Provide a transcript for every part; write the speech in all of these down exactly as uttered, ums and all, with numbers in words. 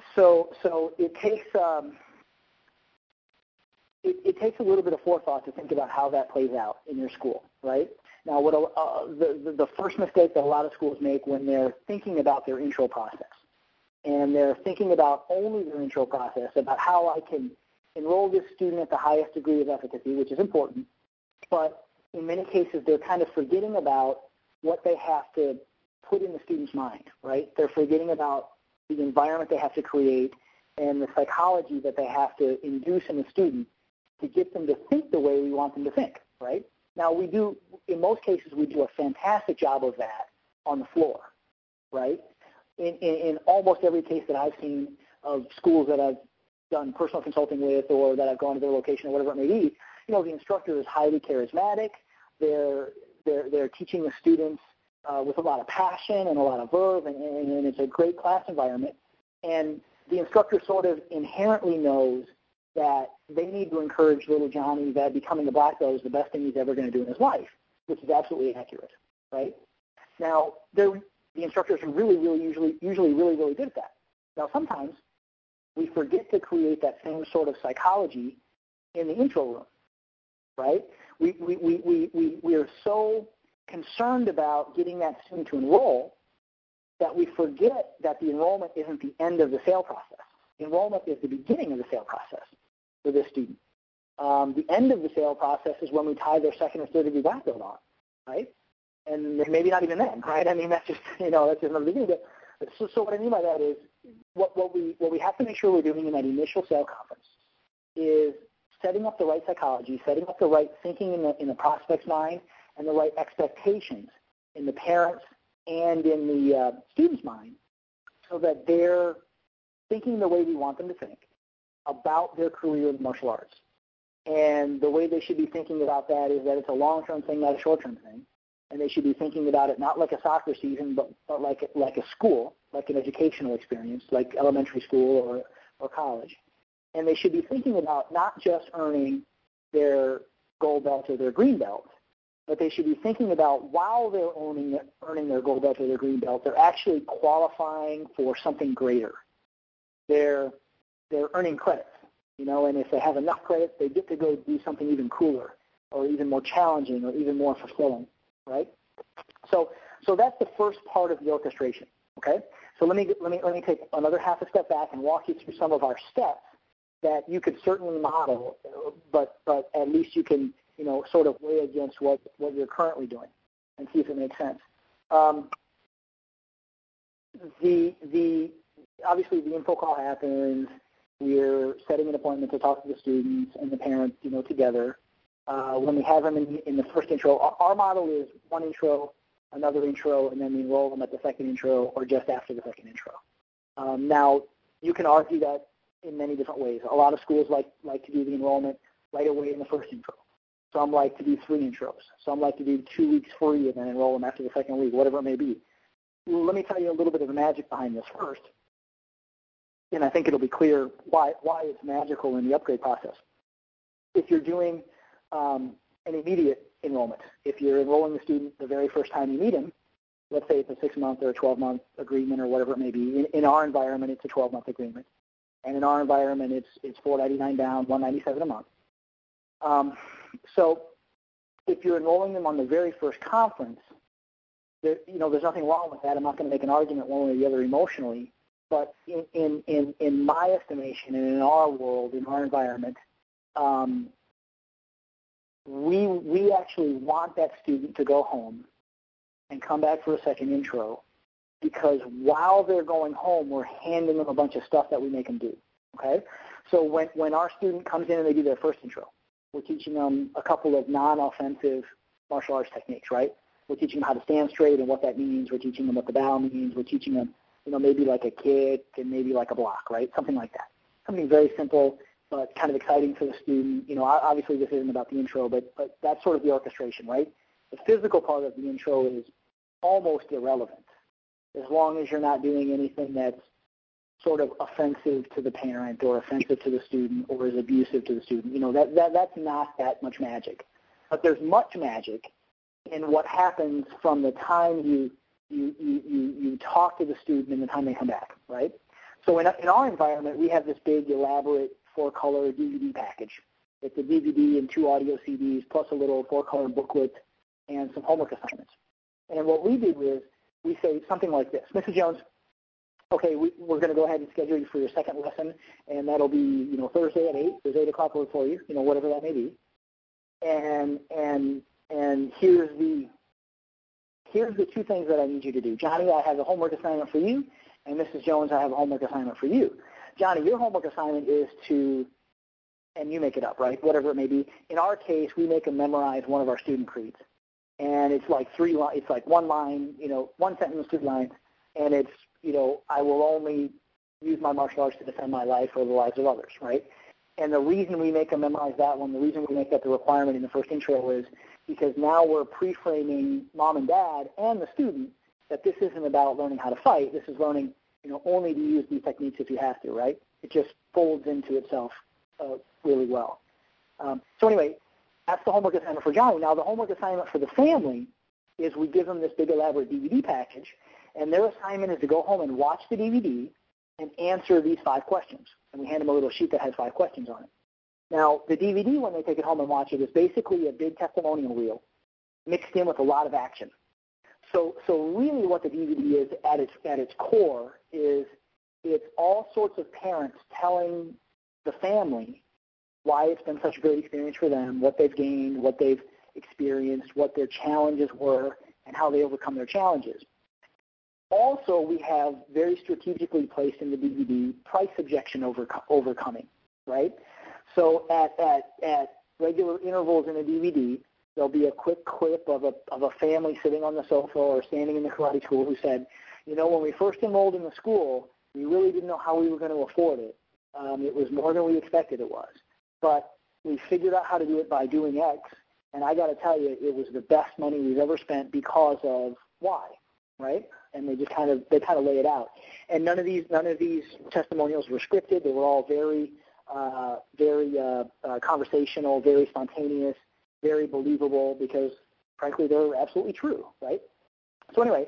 so so it takes um, it, it takes a little bit of forethought to think about how that plays out in your school, right? Now, what uh, the, the the first mistake that a lot of schools make when they're thinking about their intro process, and they're thinking about only their intro process, about how I can enroll this student at the highest degree of efficacy, which is important, but in many cases they're kind of forgetting about what they have to put in the student's mind, right? They're forgetting about the environment they have to create and the psychology that they have to induce in the student to get them to think the way we want them to think, right? Now, we do, in most cases, we do a fantastic job of that on the floor, right? In, in, in almost every case that I've seen of schools that I've done personal consulting with or that I've gone to their location or whatever it may be, you know, the instructor is highly charismatic. They're, they're, they're teaching the students uh, with a lot of passion and a lot of verve, and, and, and it's a great class environment. And the instructor sort of inherently knows that they need to encourage little Johnny that becoming a black belt is the best thing he's ever going to do in his life, which is absolutely accurate, right? Now, the instructors are really, really, usually, usually really, really good at that. Now, sometimes we forget to create that same sort of psychology in the intro room, right? We, we, we, we, we, we are so concerned about getting that student to enroll that we forget that the enrollment isn't the end of the sale process. Enrollment is the beginning of the sale process for this student. Um, the end of the sale process is when we tie their second or third degree black belt on, right? And maybe not even then, right? I mean, that's just, you know, that's just another beginning. But so, so what I mean by that is what, what we what we have to make sure we're doing in that initial sale conference is setting up the right psychology, setting up the right thinking in the in the prospect's mind, and the right expectations in the parents and in the uh, student's mind, so that they're thinking the way we want them to think about their career in martial arts. And the way they should be thinking about that is that it's a long-term thing, not a short-term thing. And they should be thinking about it not like a soccer season, but, but like, like a school, like an educational experience, like elementary school or, or college. And they should be thinking about not just earning their gold belt or their green belt, but they should be thinking about while they're earning, earning their gold belt or their green belt, they're actually qualifying for something greater. They're, they're earning credits, you know, and if they have enough credits, they get to go do something even cooler or even more challenging or even more fulfilling, right? So, so that's the first part of the orchestration, okay? So let me, let me, let me take another half a step back and walk you through some of our steps that you could certainly model, but, but at least you can, you know, sort of weigh against what, what you're currently doing and see if it makes sense. Um, the, the, obviously the info call happens, we're setting an appointment to talk to the students and the parents, you know, together. Uh, when we have them in, in the first intro, our, our model is one intro, another intro, and then we enroll them at the second intro or just after the second intro. Um, now, you can argue that in many different ways. A lot of schools like, like to do the enrollment right away in the first intro. Some like to do three intros. Some like to do two weeks free and then enroll them after the second week, whatever it may be. Let me tell you a little bit of the magic behind this first, and I think it'll be clear why, why it's magical in the upgrade process. If you're doing um, an immediate enrollment, if you're enrolling the student the very first time you meet him, let's say it's a six-month or a twelve-month agreement or whatever it may be. In, in our environment, it's a twelve-month agreement. And in our environment, it's it's four ninety-nine down, one ninety-seven a month. Um, so if you're enrolling them on the very first conference, there, you know, there's nothing wrong with that. I'm not going to make an argument one way or the other emotionally. But in, in, in, in my estimation and in our world, in our environment, um, we, we actually want that student to go home and come back for a second intro, because while they're going home, we're handing them a bunch of stuff that we make them do, okay? So when, when our student comes in and they do their first intro, we're teaching them a couple of non-offensive martial arts techniques, right? We're teaching them how to stand straight and what that means. We're teaching them what the bow means. We're teaching them, you know, maybe like a kick and maybe like a block, right? Something like that. Something very simple, but kind of exciting for the student. You know, obviously this isn't about the intro, but, but that's sort of the orchestration, right? The physical part of the intro is almost irrelevant, as long as you're not doing anything that's sort of offensive to the parent or offensive to the student or is abusive to the student. You know, that, that that's not that much magic. But there's much magic in what happens from the time you you, you, you, you talk to the student and the time they come back, right? So in, in our environment, we have this big, elaborate four-color D V D package. It's a D V D and two audio C Ds, plus a little four-color booklet and some homework assignments. And what we do is we say something like this: Missus Jones, okay, we, we're going to go ahead and schedule you for your second lesson, and that'll be, you know, Thursday at eight. There's eight o'clock for you, you know, whatever that may be. And and and here's the here's the two things that I need you to do. Johnny, I have a homework assignment for you, and Missus Jones, I have a homework assignment for you. Johnny, your homework assignment is to, and you make it up, right? Whatever it may be. In our case, we make them memorize one of our student creeds, and it's like three. Li- it's like one line, you know, one sentence, two lines, and it's, you know, I will only use my martial arts to defend my life or the lives of others, right? And the reason we make them memorize that one, the reason we make that the requirement in the first intro is because now we're pre-framing mom and dad and the student that this isn't about learning how to fight. This is learning, you know, only to use these techniques if you have to, right? It just folds into itself uh, really well. Um, so anyway, that's the homework assignment for Johnny. Now the homework assignment for the family is we give them this big elaborate D V D package, and their assignment is to go home and watch the D V D and answer these five questions. And we hand them a little sheet that has five questions on it. Now, the D V D, when they take it home and watch it, is basically a big testimonial reel mixed in with a lot of action. So, so really what the D V D is at its, at its core is it's all sorts of parents telling the family why it's been such a great experience for them, what they've gained, what they've experienced, what their challenges were, and how they overcome their challenges. Also, we have very strategically placed in the D V D price objection over, overcoming, right? So at, at, at regular intervals in a D V D, there'll be a quick clip of a, of a family sitting on the sofa or standing in the karate school who said, you know, when we first enrolled in the school, we really didn't know how we were going to afford it. Um, it was more than we expected it was. But we figured out how to do it by doing X, and I got to tell you, it was the best money we've ever spent because of Y, right? And they just kind of they kind of lay it out. And none of these none of these testimonials were scripted. They were all very uh, very uh, uh, conversational, very spontaneous, very believable because, frankly, they're absolutely true, right? So anyway,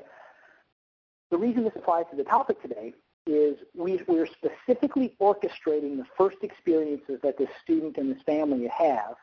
the reason this applies to the topic today is we, we're specifically orchestrating the first experiences that this student and this family have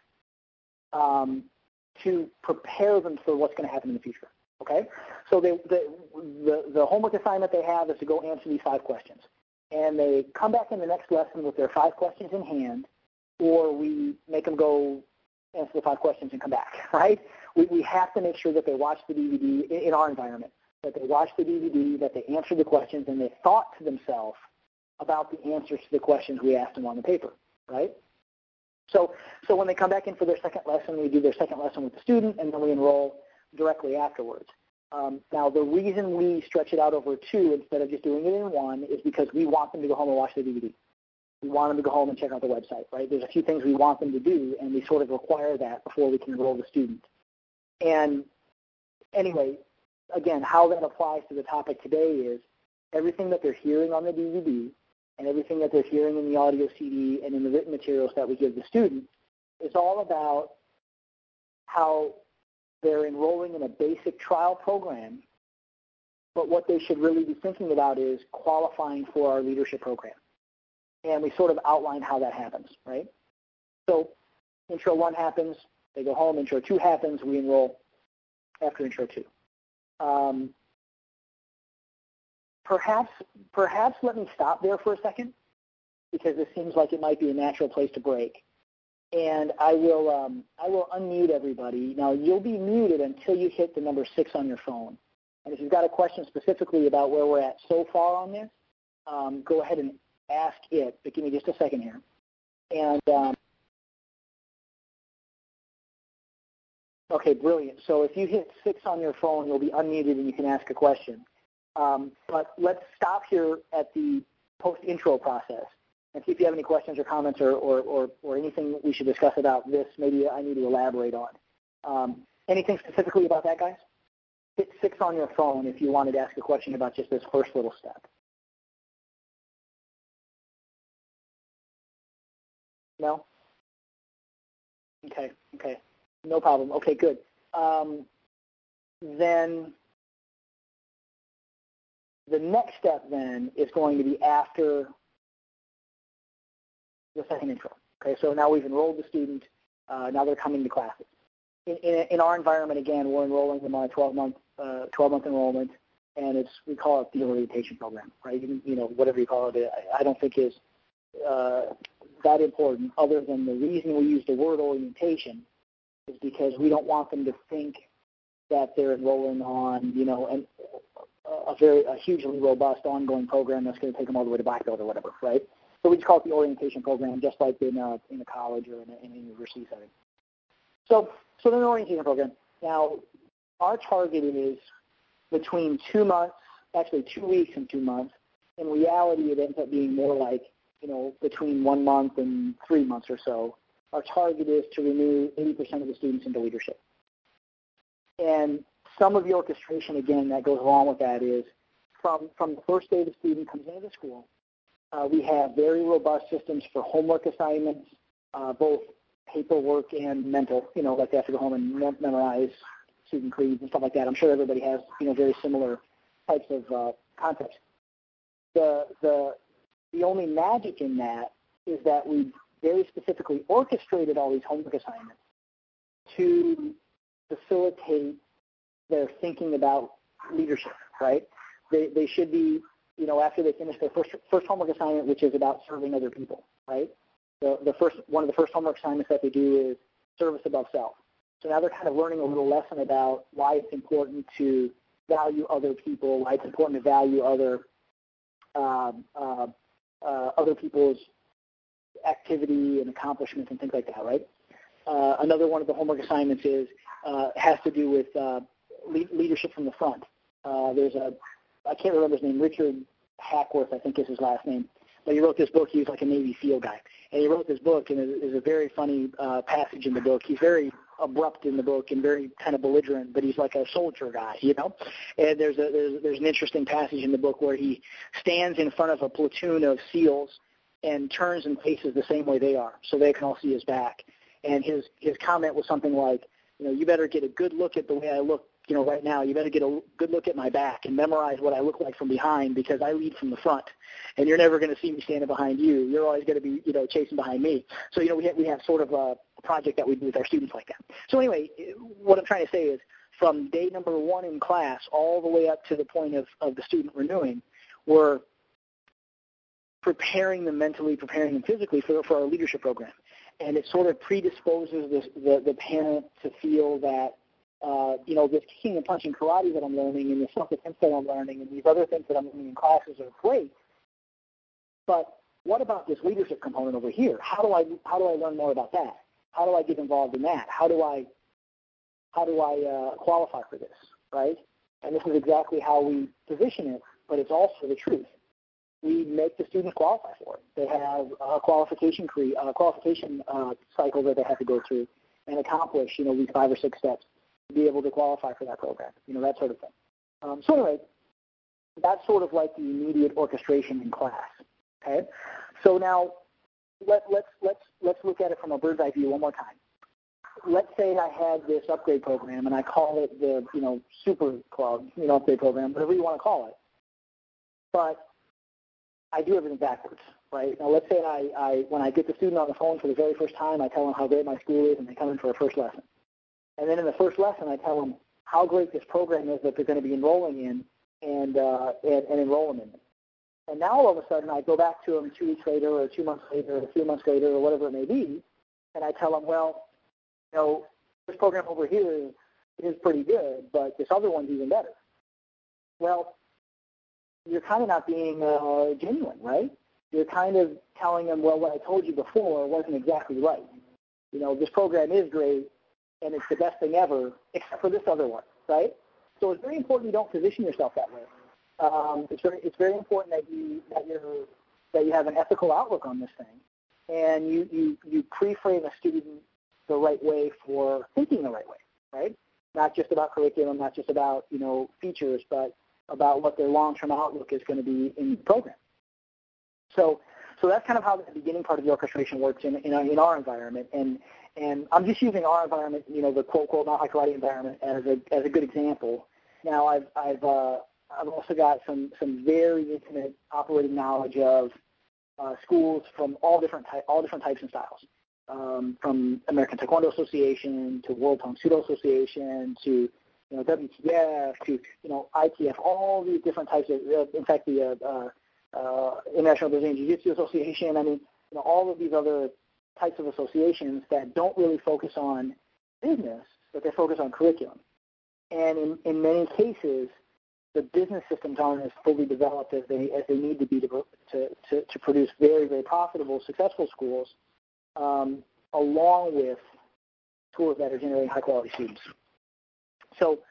um, to prepare them for what's going to happen in the future. Okay, so they, the, the, the homework assignment they have is to go answer these five questions. And they come back in the next lesson with their five questions in hand, or we make them go answer the five questions and come back, right? We, we have to make sure that they watch the D V D in, in our environment, that they watch the D V D, that they answer the questions, and they thought to themselves about the answers to the questions we asked them on the paper, right? So, so when they come back in for their second lesson, we do their second lesson with the student, and then we enroll directly afterwards. Um, now, the reason we stretch it out over two instead of just doing it in one is because we want them to go home and watch the D V D. We want them to go home and check out the website, right? There's a few things we want them to do, and we sort of require that before we can enroll the student. And anyway, again, how that applies to the topic today is everything that they're hearing on the D V D and everything that they're hearing in the audio C D and in the written materials that we give the student is all about how they're enrolling in a basic trial program, but what they should really be thinking about is qualifying for our leadership program. And we sort of outline how that happens, right? So intro one happens, they go home, intro two happens, we enroll after intro two. Um, perhaps, perhaps let me stop there for a second because this seems like it might be a natural place to break. And I will, um, I will unmute everybody. Now, you'll be muted until you hit the number six on your phone. And if you've got a question specifically about where we're at so far on this, um, go ahead and ask it. But give me just a second here. And um, okay, brilliant. So if you hit six on your phone, you'll be unmuted and you can ask a question. Um, but let's stop here at the post-intro process and see if you have any questions or comments or, or, or, or anything we should discuss about this maybe I need to elaborate on. Um, anything specifically about that, guys? Hit six on your phone if you wanted to ask a question about just this first little step. No? Okay, okay. No problem. Okay, good. Um, then the next step then is going to be after the second intro. Okay, so now we've enrolled the student. Uh, now they're coming to classes. In, in, in our environment, again, we're enrolling them on a twelve-month uh, twelve-month enrollment, and it's we call it the orientation program, right? You, you know, whatever you call it, I, I don't think is uh, that important. Other than the reason we use the word orientation is because we don't want them to think that they're enrolling on, you know, an, a very a hugely robust ongoing program that's going to take them all the way to black belt or whatever, right? So we just call it the orientation program, just like in a, in a college or in a, in a university setting. So, so then the orientation program. Now, our target is between two months, actually two weeks and two months. In reality, it ends up being more like, you know, between one month and three months or so. Our target is to renew eighty percent of the students into leadership. And some of the orchestration, again, that goes along with that is from, from the first day the student comes into the school, uh, we have very robust systems for homework assignments, uh, both paperwork and mental, you know, like they have to go home and mem- memorize student creeds and stuff like that. I'm sure everybody has, you know, very similar types of uh, concepts. The, the, the only magic in that is that we very specifically orchestrated all these homework assignments to facilitate their thinking about leadership, right? They, they should be, you know, after they finish their first, first homework assignment, which is about serving other people, right? The, the first, one of the first homework assignments that they do is service above self. So now they're kind of learning a little lesson about why it's important to value other people, why it's important to value other um, uh, uh, other people's activity and accomplishments and things like that, right? Uh, another one of the homework assignments is uh, has to do with uh, le- leadership from the front. Uh, there's a, I can't remember his name, Richard Hackworth, I think is his last name, but he wrote this book. He was like a Navy SEAL guy. And he wrote this book, and there's a very funny uh, passage in the book. He's very abrupt in the book and very kind of belligerent, but he's like a soldier guy, you know. And there's a there's, there's an interesting passage in the book where he stands in front of a platoon of SEALs and turns and faces the same way they are, so they can all see his back. And his his comment was something like, you know, you better get a good look at the way I look, you know, right now. You better get a good look at my back and memorize what I look like from behind, because I lead from the front, and you're never going to see me standing behind you. You're always going to be, you know, chasing behind me. So, you know, we have, we have sort of a project that we do with our students like that. So anyway, what I'm trying to say is from day number one in class all the way up to the point of, of the student renewing, we're preparing them mentally, preparing them physically for, for our leadership program. And it sort of predisposes the, the, the parent to feel that, uh, you know, this kicking and punching karate that I'm learning and the self-defense that I'm learning and these other things that I'm learning in classes are great. But what about this leadership component over here? How do I how do I learn more about that? How do I get involved in that? How do I how do I uh, qualify for this, right? And this is exactly how we position it, but it's also the truth. We make the students qualify for it. They have a qualification cre- uh, qualification uh, cycle that they have to go through and accomplish, you know, these five or six steps to be able to qualify for that program, you know, that sort of thing. Um, so anyway, that's sort of like the immediate orchestration in class. Okay, so now let, let's let's let's look at it from a bird's eye view one more time. Let's say I had this upgrade program and I call it the, you know, super club, you know, upgrade program, whatever you want to call it. But I do everything backwards, right? Now, let's say I, I, when I get the student on the phone for the very first time, I tell them how great my school is, and they come in for a first lesson. And then in the first lesson, I tell them how great this program is that they're going to be enrolling in, and uh, and, and enroll them in it. And now all of a sudden, I go back to them two weeks later, or two months later, or three months later, or whatever it may be, and I tell them, well, you know, this program over here is, is pretty good, but this other one's even better. Well, you're kind of not being uh, genuine, right? You're kind of telling them, well, what I told you before wasn't exactly right. You know, this program is great, and it's the best thing ever, except for this other one, right? So it's very important you don't position yourself that way. Um, it's very, it's very important that you that you that you have an ethical outlook on this thing, and you you you pre-frame a student the right way for thinking the right way, right? Not just about curriculum, not just about, you know, features, but about what their long-term outlook is going to be in the program. So, so that's kind of how the beginning part of the orchestration works in in, in our environment, and and I'm just using our environment, you know, the quote quote not high karate environment as a as a good example. Now, I've I've uh, I've also got some, some very intimate operating knowledge of uh, schools from all different, ty- all different types and styles, um, from American Taekwondo Association to World Tang Sudo Association to, you know, W T F to, you know, I T F, all these different types of, uh, in fact, the uh, uh, International Brazilian Jiu-Jitsu Association. I mean, you know, all of these other types of associations that don't really focus on business, but they focus on curriculum. And in, in many cases, the business systems aren't as fully developed as they as they need to be to to, to, to produce very, very profitable, successful schools, um, along with schools that are generating high-quality students. So,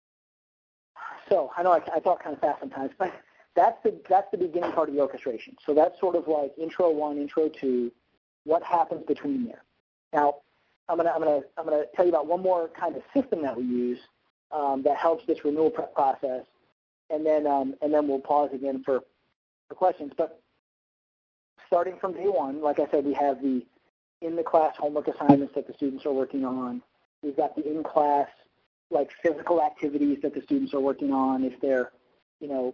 so I know I, I talk kind of fast sometimes, but that's the that's the beginning part of the orchestration. So that's sort of like intro one, intro two. What happens between there? Now, I'm gonna I'm gonna I'm gonna tell you about one more kind of system that we use um, that helps this renewal prep process, and then um, and then we'll pause again for, for questions. But starting from day one, like I said, we have the in the class homework assignments that the students are working on. We've got the in class like physical activities that the students are working on. If they're, you know,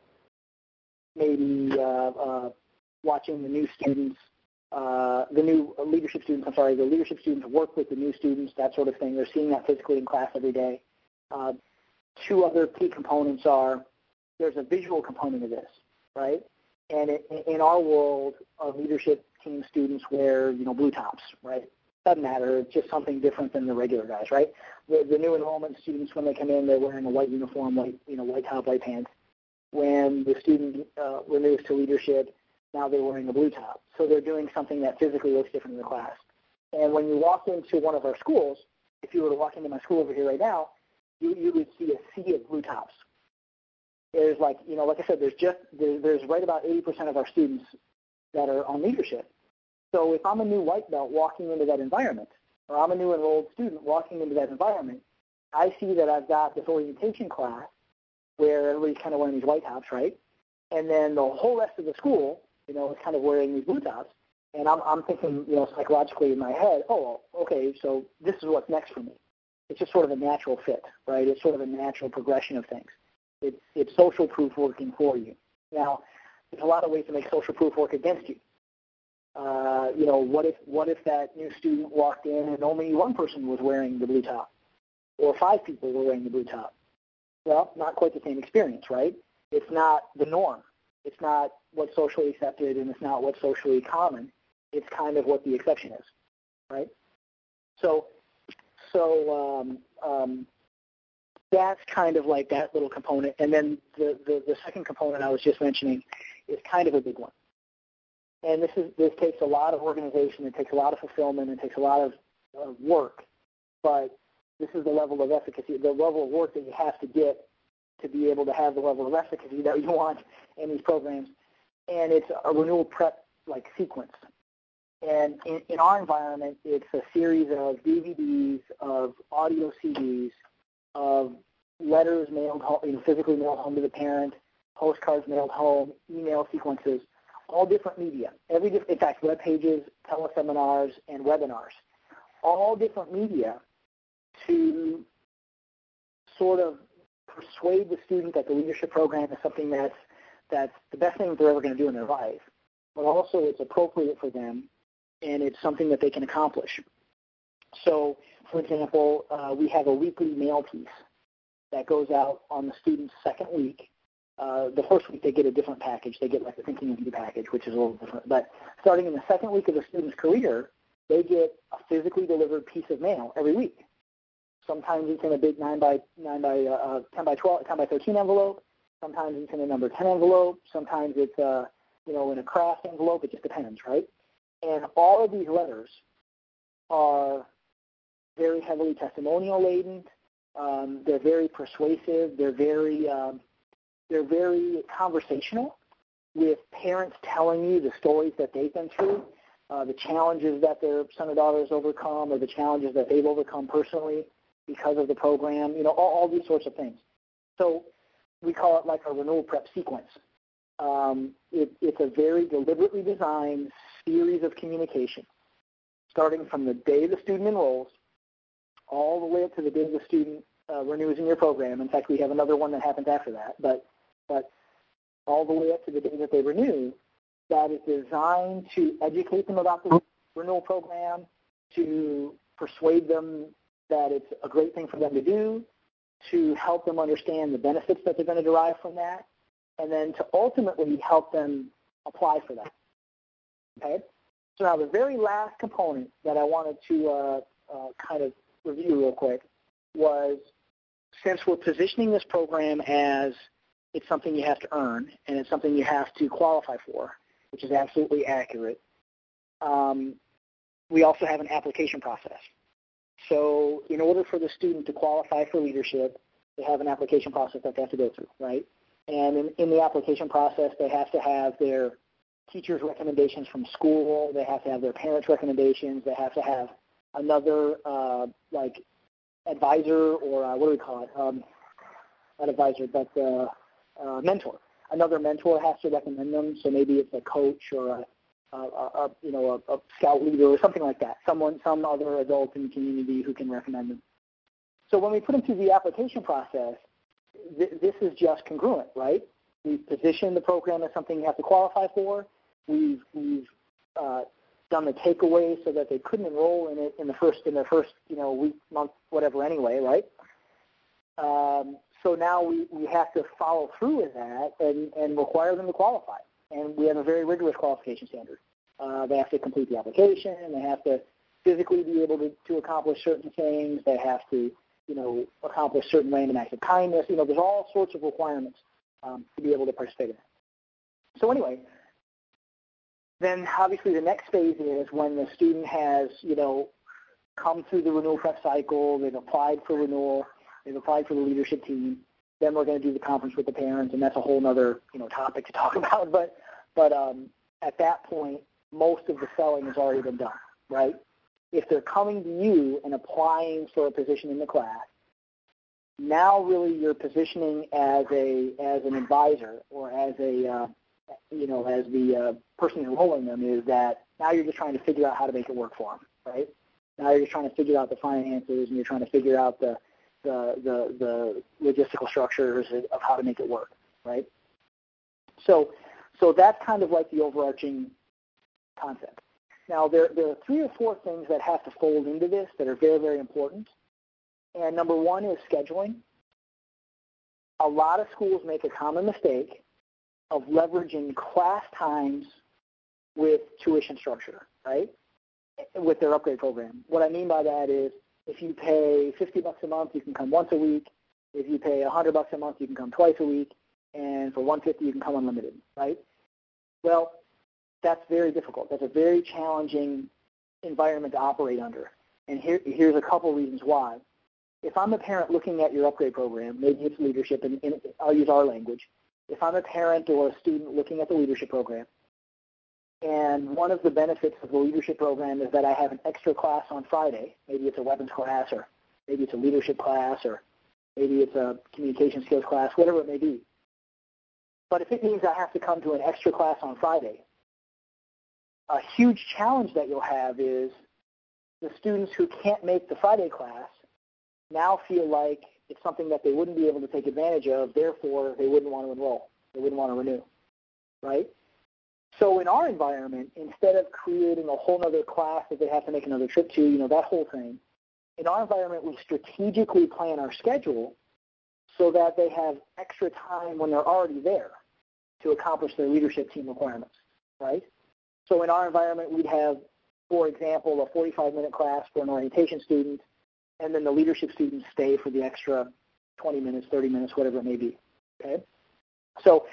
maybe uh, uh, watching the new students. Uh, the new leadership students, I'm sorry, the leadership students work with the new students, that sort of thing. They're seeing that physically in class every day. Uh, two other key components are there's a visual component of this, right? And it, in our world, our leadership team students wear, you know, blue tops, right? Doesn't matter. It's just something different than the regular guys, right? The, the new enrollment students, when they come in, they're wearing a white uniform, white, you know, white top, white pants. When the student uh, removes to leadership, now they're wearing a blue top. So they're doing something that physically looks different in the class. And when you walk into one of our schools, if you were to walk into my school over here right now, you, you would see a sea of blue tops. There's like, you know, like I said, there's just, there, there's right about eighty percent of our students that are on leadership. So if I'm a new white belt walking into that environment, or I'm a new enrolled student walking into that environment, I see that I've got this orientation class where everybody's kind of wearing these white tops, right? And then the whole rest of the school, you know, is kind of wearing these blue tops. And I'm, I'm thinking, you know, psychologically in my head, oh, okay, so this is what's next for me. It's just sort of a natural fit, right? It's sort of a natural progression of things. It, it's social proof working for you. Now, there's a lot of ways to make social proof work against you. Uh, you know, what if what if that new student walked in and only one person was wearing the blue top, or five people were wearing the blue top? Well, not quite the same experience, right? It's not the norm. It's not what's socially accepted, and it's not what's socially common. It's kind of what the exception is, right? So, so um, um, that's kind of like that little component. And then the, the, the second component I was just mentioning is kind of a big one. And this is this takes a lot of organization. It takes a lot of fulfillment. It takes a lot of uh, work. But this is the level of efficacy, the level of work that you have to get to be able to have the level of efficacy that you want in these programs. And it's a renewal prep like sequence. And in, in our environment, it's a series of D V Ds, of audio C Ds, of letters mailed home, you know, physically mailed home to the parent, postcards mailed home, email sequences, all different media. Every diff- in fact, web pages, teleseminars, and webinars, all different media to sort of persuade the student that the leadership program is something that's that's the best thing they're ever going to do in their life, but also it's appropriate for them and it's something that they can accomplish. So, for example, uh, we have a weekly mail piece that goes out on the student's second week. Uh, the first week they get a different package. They get like the Thinking of You package, which is a little different. But starting in the second week of the student's career, they get a physically delivered piece of mail every week. Sometimes it's in a big nine by nine by uh, ten by twelve, ten by thirteen envelope. Sometimes it's in a number ten envelope. Sometimes it's uh, you know in a craft envelope. It just depends, right? And all of these letters are very heavily testimonial laden. Um, they're very persuasive. They're very um, they're very conversational, with parents telling you the stories that they've been through, uh, the challenges that their son or daughter has overcome, or the challenges that they've overcome personally because of the program. You know, all, all these sorts of things. So we call it like a renewal prep sequence. Um, it, it's a very deliberately designed series of communication, starting from the day the student enrolls all the way up to the day the student uh, renews in your program. In fact, we have another one that happens after that. But but all the way up to the day that they renew, that is designed to educate them about the renewal program, to persuade them that it's a great thing for them to do, to help them understand the benefits that they're going to derive from that, and then to ultimately help them apply for that. Okay? So now the very last component that I wanted to uh, uh, kind of review real quick was, since we're positioning this program as it's something you have to earn and it's something you have to qualify for, which is absolutely accurate, um, we also have an application process. So in order for the student to qualify for leadership, they have an application process that they have to go through, right? And in, in the application process, they have to have their teachers' recommendations from school. They have to have their parents' recommendations. They have to have another, uh, like, advisor or uh, what do we call it? Um, not advisor, but uh, uh, mentor. Another mentor has to recommend them. So maybe it's a coach or a A, a, you know, a, a scout leader or something like that, someone, some other adult in the community who can recommend them. So when we put them through the application process, th this is just congruent, right? We've positioned the program as something you have to qualify for. We've, we've uh, done the takeaway so that they couldn't enroll in it in the first, in their first, you know, week, month, whatever anyway, right? Um, so now we, we have to follow through with that and, and require them to qualify. And we have a very rigorous qualification standard. Uh, they have to complete the application. They have to physically be able to, to accomplish certain things. They have to, you know, accomplish certain random acts of kindness. You know, there's all sorts of requirements um, to be able to participate in that. So anyway, then obviously the next phase is when the student has, you know, come through the renewal prep cycle. They've applied for renewal. They've applied for the leadership team. Then we're going to do the conference with the parents, and that's a whole other, you know, topic to talk about. But, but um, at that point, most of the selling has already been done, right? If they're coming to you and applying for a position in the class, now really you're positioning as a as an advisor or as a uh, you know as the uh, person enrolling them is that now you're just trying to figure out how to make it work for them, right? Now you're just trying to figure out the finances and you're trying to figure out the The, the, the logistical structures of how to make it work, right? So, so that's kind of like the overarching concept. Now, there, there are three or four things that have to fold into this that are very, very important. And number one is scheduling. A lot of schools make a common mistake of leveraging class times with tuition structure, right? With their upgrade program. What I mean by that is, if you pay fifty bucks a month, you can come once a week. If you pay one hundred bucks a month, you can come twice a week. And for one hundred fifty, you can come unlimited, right? Well, that's very difficult. That's a very challenging environment to operate under. And here, here's a couple reasons why. If I'm a parent looking at your upgrade program, maybe it's leadership, and, and I'll use our language. If I'm a parent or a student looking at the leadership program, and one of the benefits of the leadership program is that I have an extra class on Friday. Maybe it's a weapons class, or maybe it's a leadership class, or maybe it's a communication skills class, whatever it may be. But if it means I have to come to an extra class on Friday, a huge challenge that you'll have is the students who can't make the Friday class now feel like it's something that they wouldn't be able to take advantage of, therefore they wouldn't want to enroll. They wouldn't want to renew, right? So in our environment, instead of creating a whole other class that they have to make another trip to, you know, that whole thing, in our environment, we strategically plan our schedule so that they have extra time when they're already there to accomplish their leadership team requirements, right? So in our environment, we'd have, for example, a forty-five minute class for an orientation student, and then the leadership students stay for the extra twenty minutes, thirty minutes, whatever it may be, okay? So,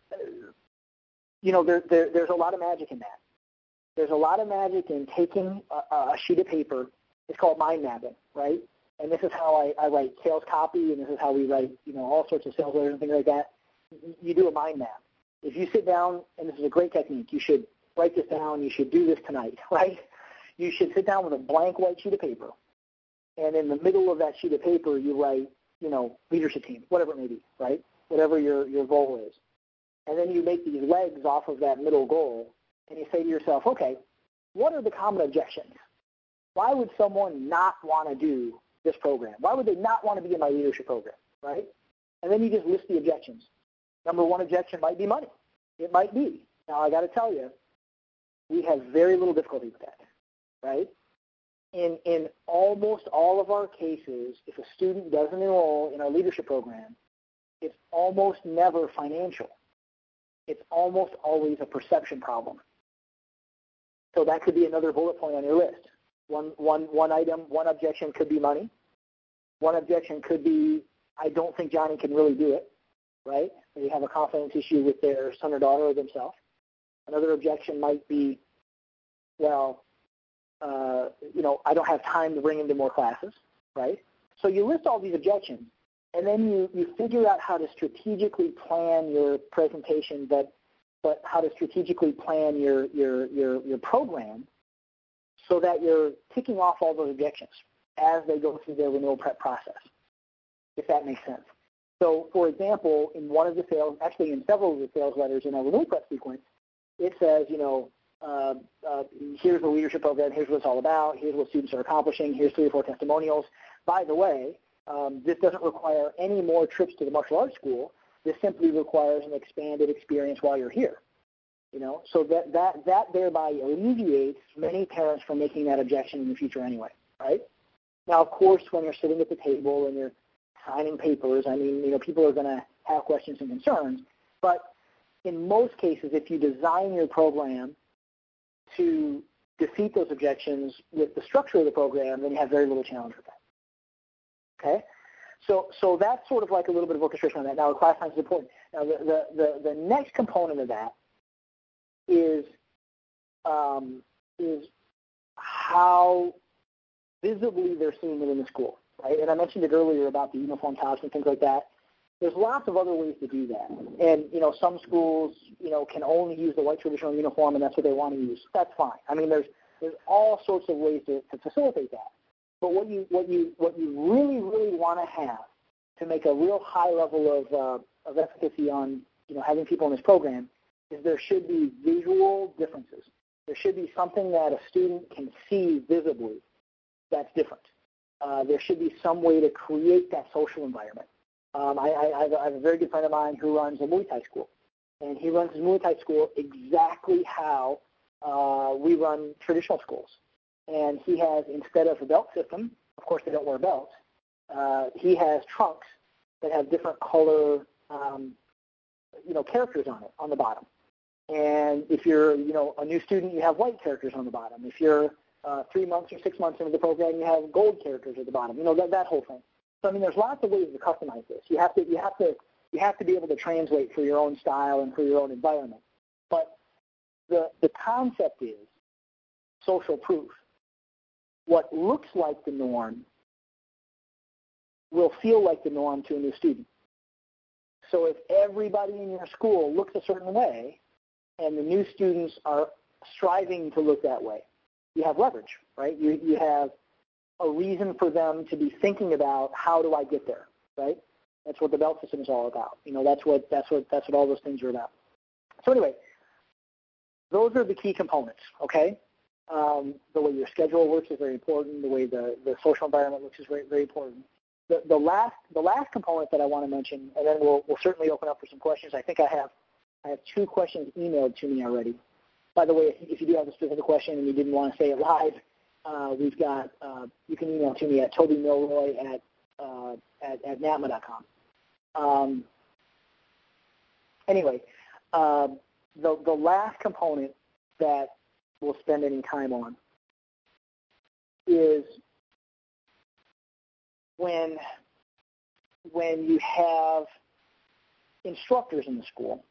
you know, there, there, there's a lot of magic in that. There's a lot of magic in taking a, a sheet of paper. It's called mind mapping, right? And this is how I, I write sales copy, and this is how we write, you know, all sorts of sales letters and things like that. You do a mind map. If you sit down, and this is a great technique, you should write this down. You should do this tonight, right? You should sit down with a blank white sheet of paper, and in the middle of that sheet of paper, you write, you know, leadership team, whatever it may be, right? Whatever your, your goal is. And then you make these legs off of that middle goal, and you say to yourself, okay, what are the common objections? Why would someone not want to do this program? Why would they not want to be in my leadership program, right? And then you just list the objections. Number one objection might be money. It might be. Now, I got to tell you, we have very little difficulty with that, right? In, in almost all of our cases, if a student doesn't enroll in our leadership program, it's almost never financial. It's almost always a perception problem. So that could be another bullet point on your list. One, one, one item, one objection could be money. One objection could be, I don't think Johnny can really do it, right? They have a confidence issue with their son or daughter or themselves. Another objection might be, well, uh, you know, I don't have time to bring him to more classes, right? So you list all these objections, and then you, you figure out how to strategically plan your presentation, but but how to strategically plan your, your, your, your program so that you're ticking off all those objections as they go through their renewal prep process, if that makes sense. So, for example, in one of the sales, actually in several of the sales letters in our renewal prep sequence, it says, you know, uh, uh, here's the leadership program, here's what it's all about, here's what students are accomplishing, here's three or four testimonials. By the way, um, this doesn't require any more trips to the martial arts school. This simply requires an expanded experience while you're here. You know, so that, that, that thereby alleviates many parents from making that objection in the future anyway, right? Now, of course, when you're sitting at the table and you're signing papers, I mean, you know, people are going to have questions and concerns, but in most cases, if you design your program to defeat those objections with the structure of the program, then you have very little challenge with that. Okay? So, so that's sort of like a little bit of orchestration on that. Now, class time is important. Now, the, the, the, the next component of that is, um, is how visibly they're seeing it in the school, right? And I mentioned it earlier about the uniform tops and things like that. There's lots of other ways to do that. And, you know, some schools, you know, can only use the white traditional uniform and that's what they want to use. That's fine. I mean, there's, there's all sorts of ways to, to facilitate that. But what you, what you, what you really, really want to have to make a real high level of, uh, of efficacy on, you know, having people in this program is there should be visual differences. There should be something that a student can see visibly that's different. Uh, there should be some way to create that social environment. Um, I, I, I, have a, I have a very good friend of mine who runs a Muay Thai school, and he runs his Muay Thai school exactly how uh, we run traditional schools. And he has, instead of a belt system, of course they don't wear belts, uh, he has trunks that have different color, um, you know, characters on it, on the bottom. And if you're, you know, a new student, you have white characters on the bottom. If you're uh, three months or six months into the program, you have gold characters at the bottom. You know, that, that whole thing. So I mean, there's lots of ways to customize this. You have to, you have to, you have to be able to translate for your own style and for your own environment. But the the concept is social proof. What looks like the norm will feel like the norm to a new student. So if everybody in your school looks a certain way, and the new students are striving to look that way, you have leverage, right? You you have a reason for them to be thinking about how do I get there, right? That's what the belt system is all about. You know, that's what that's what that's what all those things are about. So anyway, those are the key components. Okay, um, the way your schedule works is very important. The way the, the social environment looks is very very important. The the last the last component that I want to mention, and then we'll we'll certainly open up for some questions. I think I have I have two questions emailed to me already. By the way, if, if you do have a specific question and you didn't want to say it live, Uh, we've got, uh, you can email to me at toby milroy at, uh, at, at natma dot com. Um, anyway, uh, the, the last component that we'll spend any time on is when, when you have instructors in the school.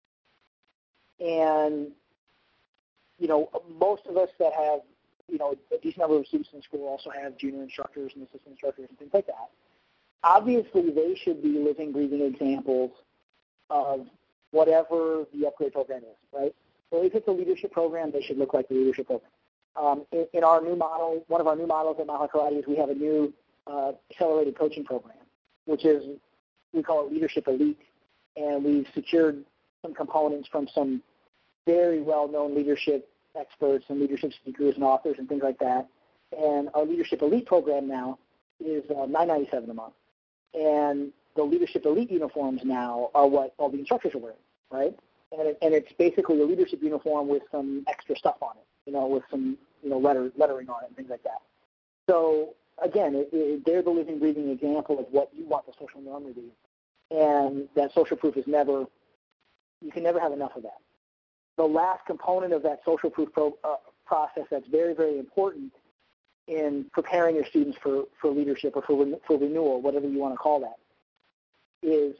And, you know, most of us that have you know, a decent number of students in school also have junior instructors and assistant instructors and things like that. Obviously, they should be living, breathing examples of whatever the upgrade program is, right? So if it's a leadership program, they should look like the leadership program. Um, in, in our new model, one of our new models at Mile High Karate is we have a new uh, accelerated coaching program, which is, we call it Leadership Elite, and we've secured some components from some very well-known leadership experts and leadership speakers and authors and things like that. And our Leadership Elite program now is uh, nine ninety-seven a month. And the leadership elite uniforms now are what all the instructors are wearing, right? And, it, and it's basically a leadership uniform with some extra stuff on it, you know, with some, you know, letter, lettering on it and things like that. So, again, it, it, they're the living, breathing example of what you want the social norm to be. And that social proof is never, you can never have enough of that. The last component of that social proof pro, uh, process that's very, very important in preparing your students for, for leadership or for, for renewal, whatever you want to call that, is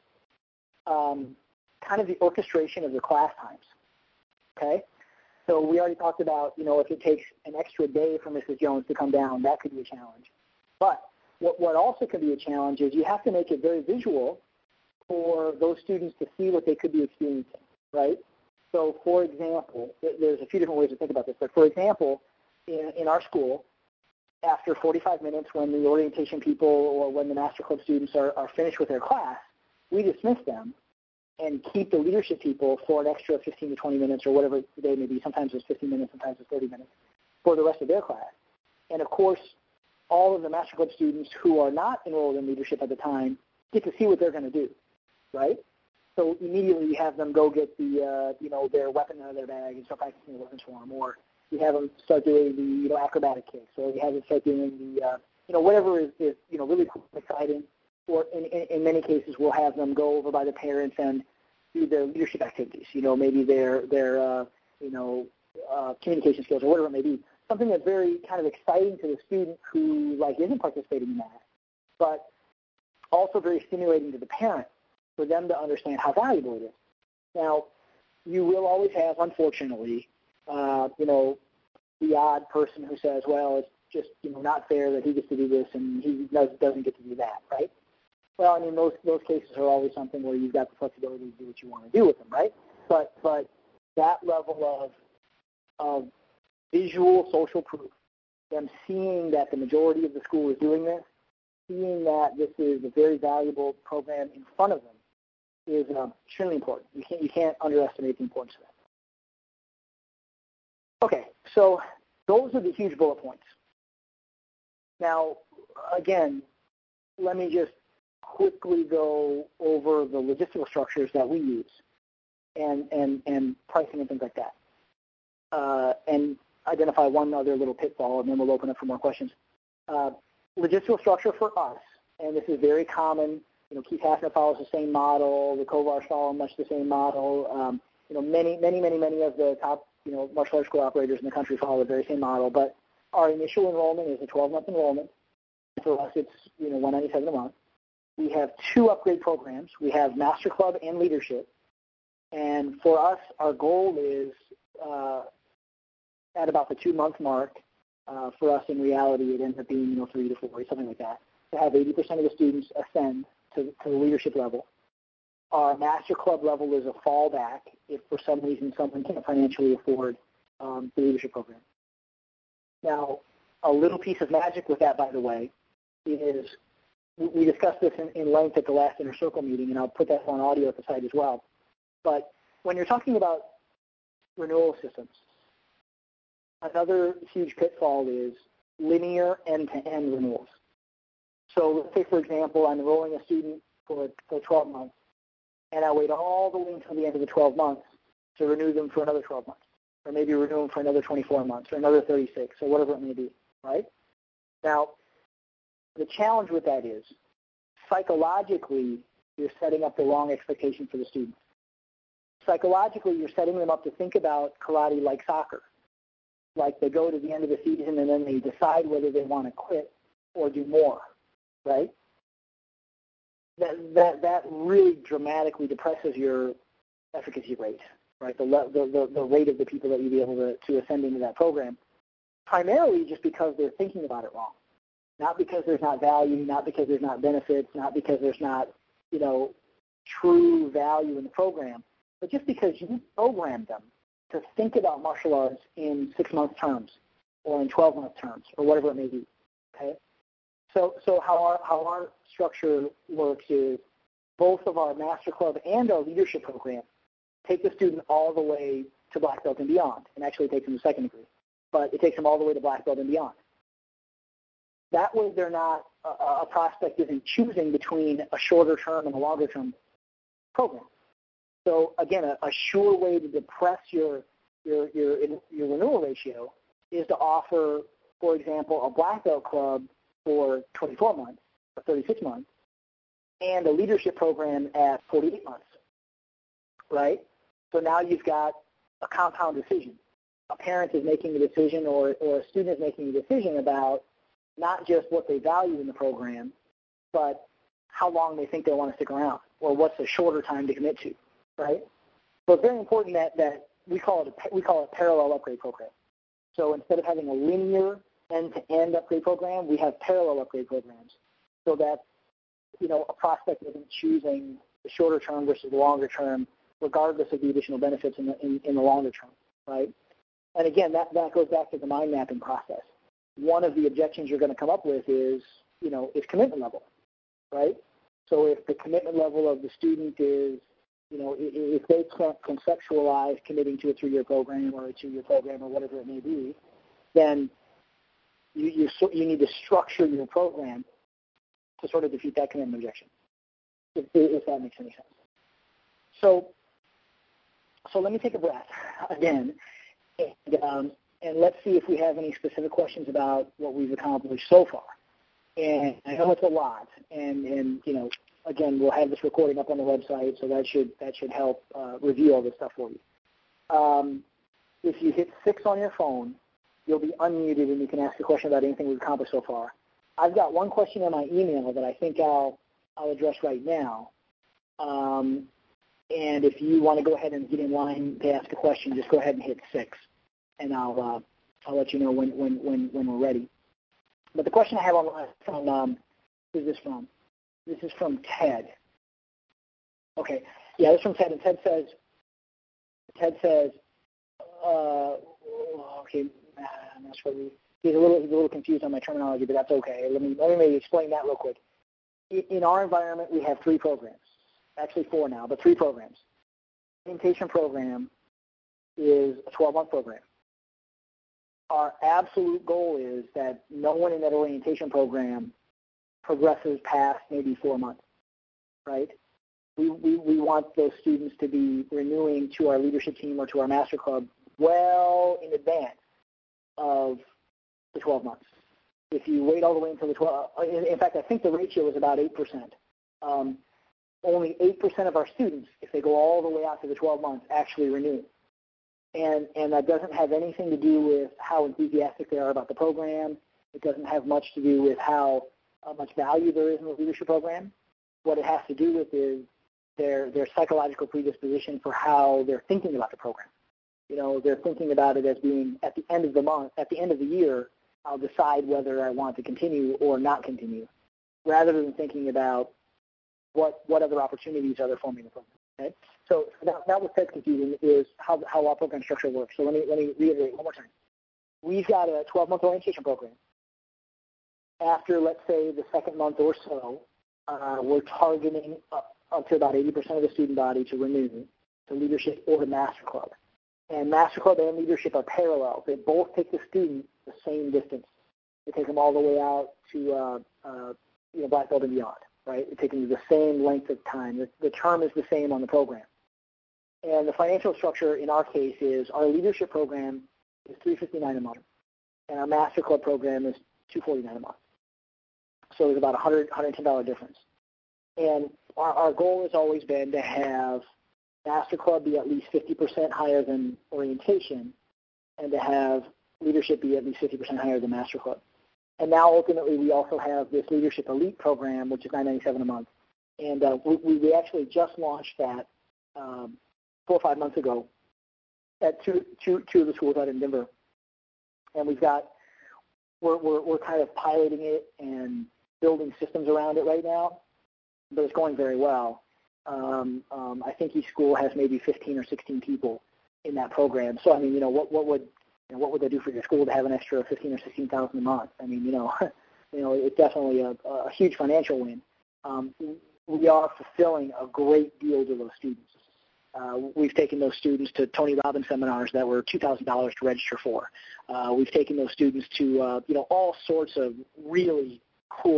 um, kind of the orchestration of the class times, okay? So we already talked about, you know, if it takes an extra day for Missus Jones to come down, that could be a challenge. But what, what also could be a challenge is you have to make it very visual for those students to see what they could be experiencing, right? So, for example, there's a few different ways to think about this, but for example, in, in our school, after forty-five minutes when the orientation people or when the Master Club students are, are finished with their class, we dismiss them and keep the leadership people for an extra fifteen to twenty minutes or whatever the day may be. Sometimes it's fifteen minutes, sometimes it's thirty minutes for the rest of their class. And of course, all of the Master Club students who are not enrolled in leadership at the time get to see what they're going to do, right? So immediately you have them go get the, uh, you know, their weapon out of their bag and start practicing the weapons form, or you have them start doing the, you know, acrobatic kicks, or you have them start doing the, uh, you know, whatever is, is, you know, really cool and exciting. Or in, in, in many cases, we'll have them go over by the parents and do their leadership activities. You know, maybe their, their, uh, you know, uh, communication skills or whatever it may be. Something that's very kind of exciting to the student who, like, isn't participating in that, but also very stimulating to the parent for them to understand how valuable it is. Now, you will always have, unfortunately, uh, you know, the odd person who says, well, it's just, you know, not fair that he gets to do this and he does, doesn't get to do that, right? Well, I mean, those those cases are always something where you've got the flexibility to do what you want to do with them, right? But but that level of of visual social proof, them seeing that the majority of the school is doing this, seeing that this is a very valuable program in front of them, is um, extremely important. You can't you can't underestimate the importance of that. Okay, so those are the huge bullet points. Now, again, let me just quickly go over the logistical structures that we use and, and, and pricing and things like that, uh, and identify one other little pitfall, and then we'll open up for more questions. Uh, logistical structure for us, and this is very common. You know, Keith Haffner follows the same model. The Kovars follow much the same model. Um, you know, many, many, many, many of the top, you know, martial arts school operators in the country follow the very same model. But our initial enrollment is a twelve-month enrollment. For us, it's, you know, one hundred ninety-seven dollars a month. We have two upgrade programs. We have Master Club and Leadership. And for us, our goal is uh, at about the two-month mark. Uh, for us, in reality, it ends up being, you know, three to four, something like that, to have eighty percent of the students ascend to, to the leadership level. Our Master Club level is a fallback if for some reason someone can't financially afford um, the leadership program. Now, a little piece of magic with that, by the way, is we discussed this in, in length at the last Inner Circle meeting, and I'll put that on audio at the site as well. But when you're talking about renewal systems, another huge pitfall is linear end-to-end renewals. So let's say, for example, I'm enrolling a student for, for twelve months, and I wait all the way until the end of the twelve months to renew them for another twelve months, or maybe renew them for another twenty-four months, or another thirty-six, or whatever it may be, right? Now, the challenge with that is, psychologically, you're setting up the wrong expectation for the student. Psychologically, you're setting them up to think about karate like soccer. Like they go to the end of the season and then they decide whether they want to quit or do more, right? That, that, that really dramatically depresses your efficacy rate, right? The, the, the, the rate of the people that you'd be able to, to ascend into that program, primarily just because they're thinking about it wrong. Not because there's not value, not because there's not benefits, not because there's not, you know, true value in the program, but just because you programmed them to think about martial arts in six-month terms or in twelve-month terms or whatever it may be, okay? So, so how our, how our structure works is both of our Master Club and our leadership program take the student all the way to black belt and beyond, and actually it takes them to second degree, but it takes them all the way to black belt and beyond. That way they're not a, a prospect isn't choosing between a shorter term and a longer term program. So again, a, a sure way to depress your your your your renewal ratio is to offer, for example, a black belt club for twenty-four months or thirty-six months, and a leadership program at forty-eight months, right? So now you've got a compound decision. A parent is making a decision, or, or a student is making a decision about not just what they value in the program, but how long they think they want to stick around, or what's a shorter time to commit to, right? So it's very important that, that we call it a, we call it a parallel upgrade program. So instead of having a linear end-to-end upgrade program, we have parallel upgrade programs, so that, you know, a prospect isn't choosing the shorter term versus the longer term, regardless of the additional benefits in the, in, in the longer term, right? And again, that, that goes back to the mind mapping process. One of the objections you're going to come up with is, you know, is commitment level, right? So if the commitment level of the student is, you know, if they can't conceptualize committing to a three-year program or a two-year program or whatever it may be, then you, you, you need to structure your program to sort of defeat that commitment objection, if, if that makes any sense. So, so let me take a breath again, and, um, and let's see if we have any specific questions about what we've accomplished so far. And I know it's a lot, and, and you know, again, we'll have this recording up on the website, so that should that should help uh, review all this stuff for you. Um, if you hit six on your phone, you'll be unmuted, and you can ask a question about anything we've accomplished so far. I've got one question in my email that I think I'll I'll address right now. Um, and if you want to go ahead and get in line to ask a question, just go ahead and hit six, and I'll uh, I'll let you know when when when when we're ready. But the question I have online from um, who's this from? This is from Ted. Okay, yeah, this is from Ted, and Ted says, Ted says, uh, okay, I'm not sure. He's a little, he's a little confused on my terminology, but that's okay. Let me let me maybe explain that real quick. In our environment, we have three programs, actually four now, but three programs. The orientation program is a twelve-month program. Our absolute goal is that no one in that orientation program progresses past maybe four months, right? We, we, we want those students to be renewing to our leadership team or to our master club well in advance of the twelve months. If you wait all the way until the twelve, in, in fact, I think the ratio is about eight percent. Um, only eight percent of our students, if they go all the way out to the twelve months, actually renew. And, and that doesn't have anything to do with how enthusiastic they are about the program. It doesn't have much to do with how uh, much value there is in the leadership program. What it has to do with is their, their psychological predisposition for how they're thinking about the program. You know, they're thinking about it as being at the end of the month, at the end of the year, I'll decide whether I want to continue or not continue, rather than thinking about what what other opportunities are there for me in the program. Okay? So that, that was Ted's confusion, is how, how our program structure works. So let me let me reiterate one more time. We've got a twelve-month orientation program. After, let's say, the second month or so, uh, we're targeting up, up to about eighty percent of the student body to renew to leadership or to master club. And master club and leadership are parallel. They both take the student the same distance. They take them all the way out to uh, uh, you know, black belt and beyond, right? They take them the same length of time. The, the term is the same on the program. And the financial structure in our case is our leadership program is three hundred fifty-nine dollars a month, and our master club program is two hundred forty-nine dollars a month. So there's about a one hundred, one hundred ten dollars difference. And our, our goal has always been to have master club be at least fifty percent higher than orientation, and to have leadership be at least fifty percent higher than master club. And now ultimately we also have this leadership elite program, which is nine hundred ninety-seven dollars a month. And uh, we, we actually just launched that um, four or five months ago at two, two, two of the schools out in Denver. And we've got, we're, we're, we're kind of piloting it and building systems around it right now, but it's going very well. Um, um, I think each school has maybe fifteen or sixteen people in that program. So, I mean, you know, what, what would you know, what would they do for your school to have an extra fifteen or sixteen thousand a month? I mean, you know, you know, it's definitely a, a huge financial win. Um, we are fulfilling a great deal to those students. Uh, we've taken those students to Tony Robbins seminars that were two thousand dollars to register for. Uh, we've taken those students to, uh, you know, all sorts of really cool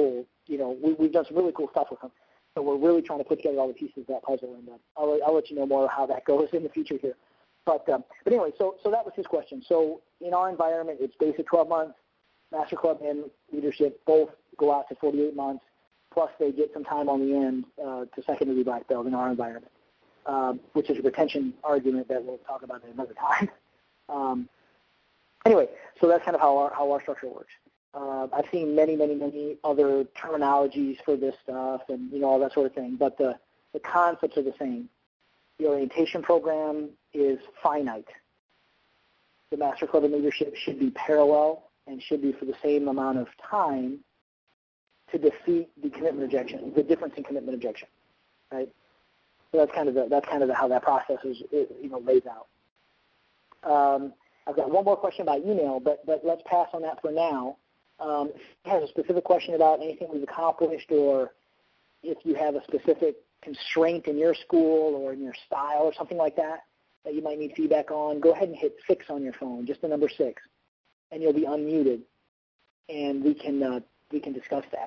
you know, we, we've done some really cool stuff with them. So we're really trying to put together all the pieces of that puzzle, and uh, I'll, I'll let you know more how that goes in the future here. But um, but anyway, so so that was his question. So in our environment, it's basic twelve months, Master Club and leadership both go out to forty-eight months, plus they get some time on the end uh, to secondary black belt in our environment, um, which is a retention argument that we'll talk about at another time. Um, anyway, so that's kind of how our how our structure works. Uh, I've seen many, many, many other terminologies for this stuff and, you know, all that sort of thing, but the, the concepts are the same. The orientation program is finite. The Master Club and Leadership should be parallel and should be for the same amount of time to defeat the commitment rejection, the difference in commitment objection, right? So that's kind of the, that's kind of the, how that process is, you know, lays out. Um, I've got one more question about email, but but let's pass on that for now. Um, if you have a specific question about anything we've accomplished, or if you have a specific constraint in your school or in your style or something like that that you might need feedback on, go ahead and hit six on your phone, just the number six, and you'll be unmuted, and we can uh, we can discuss that.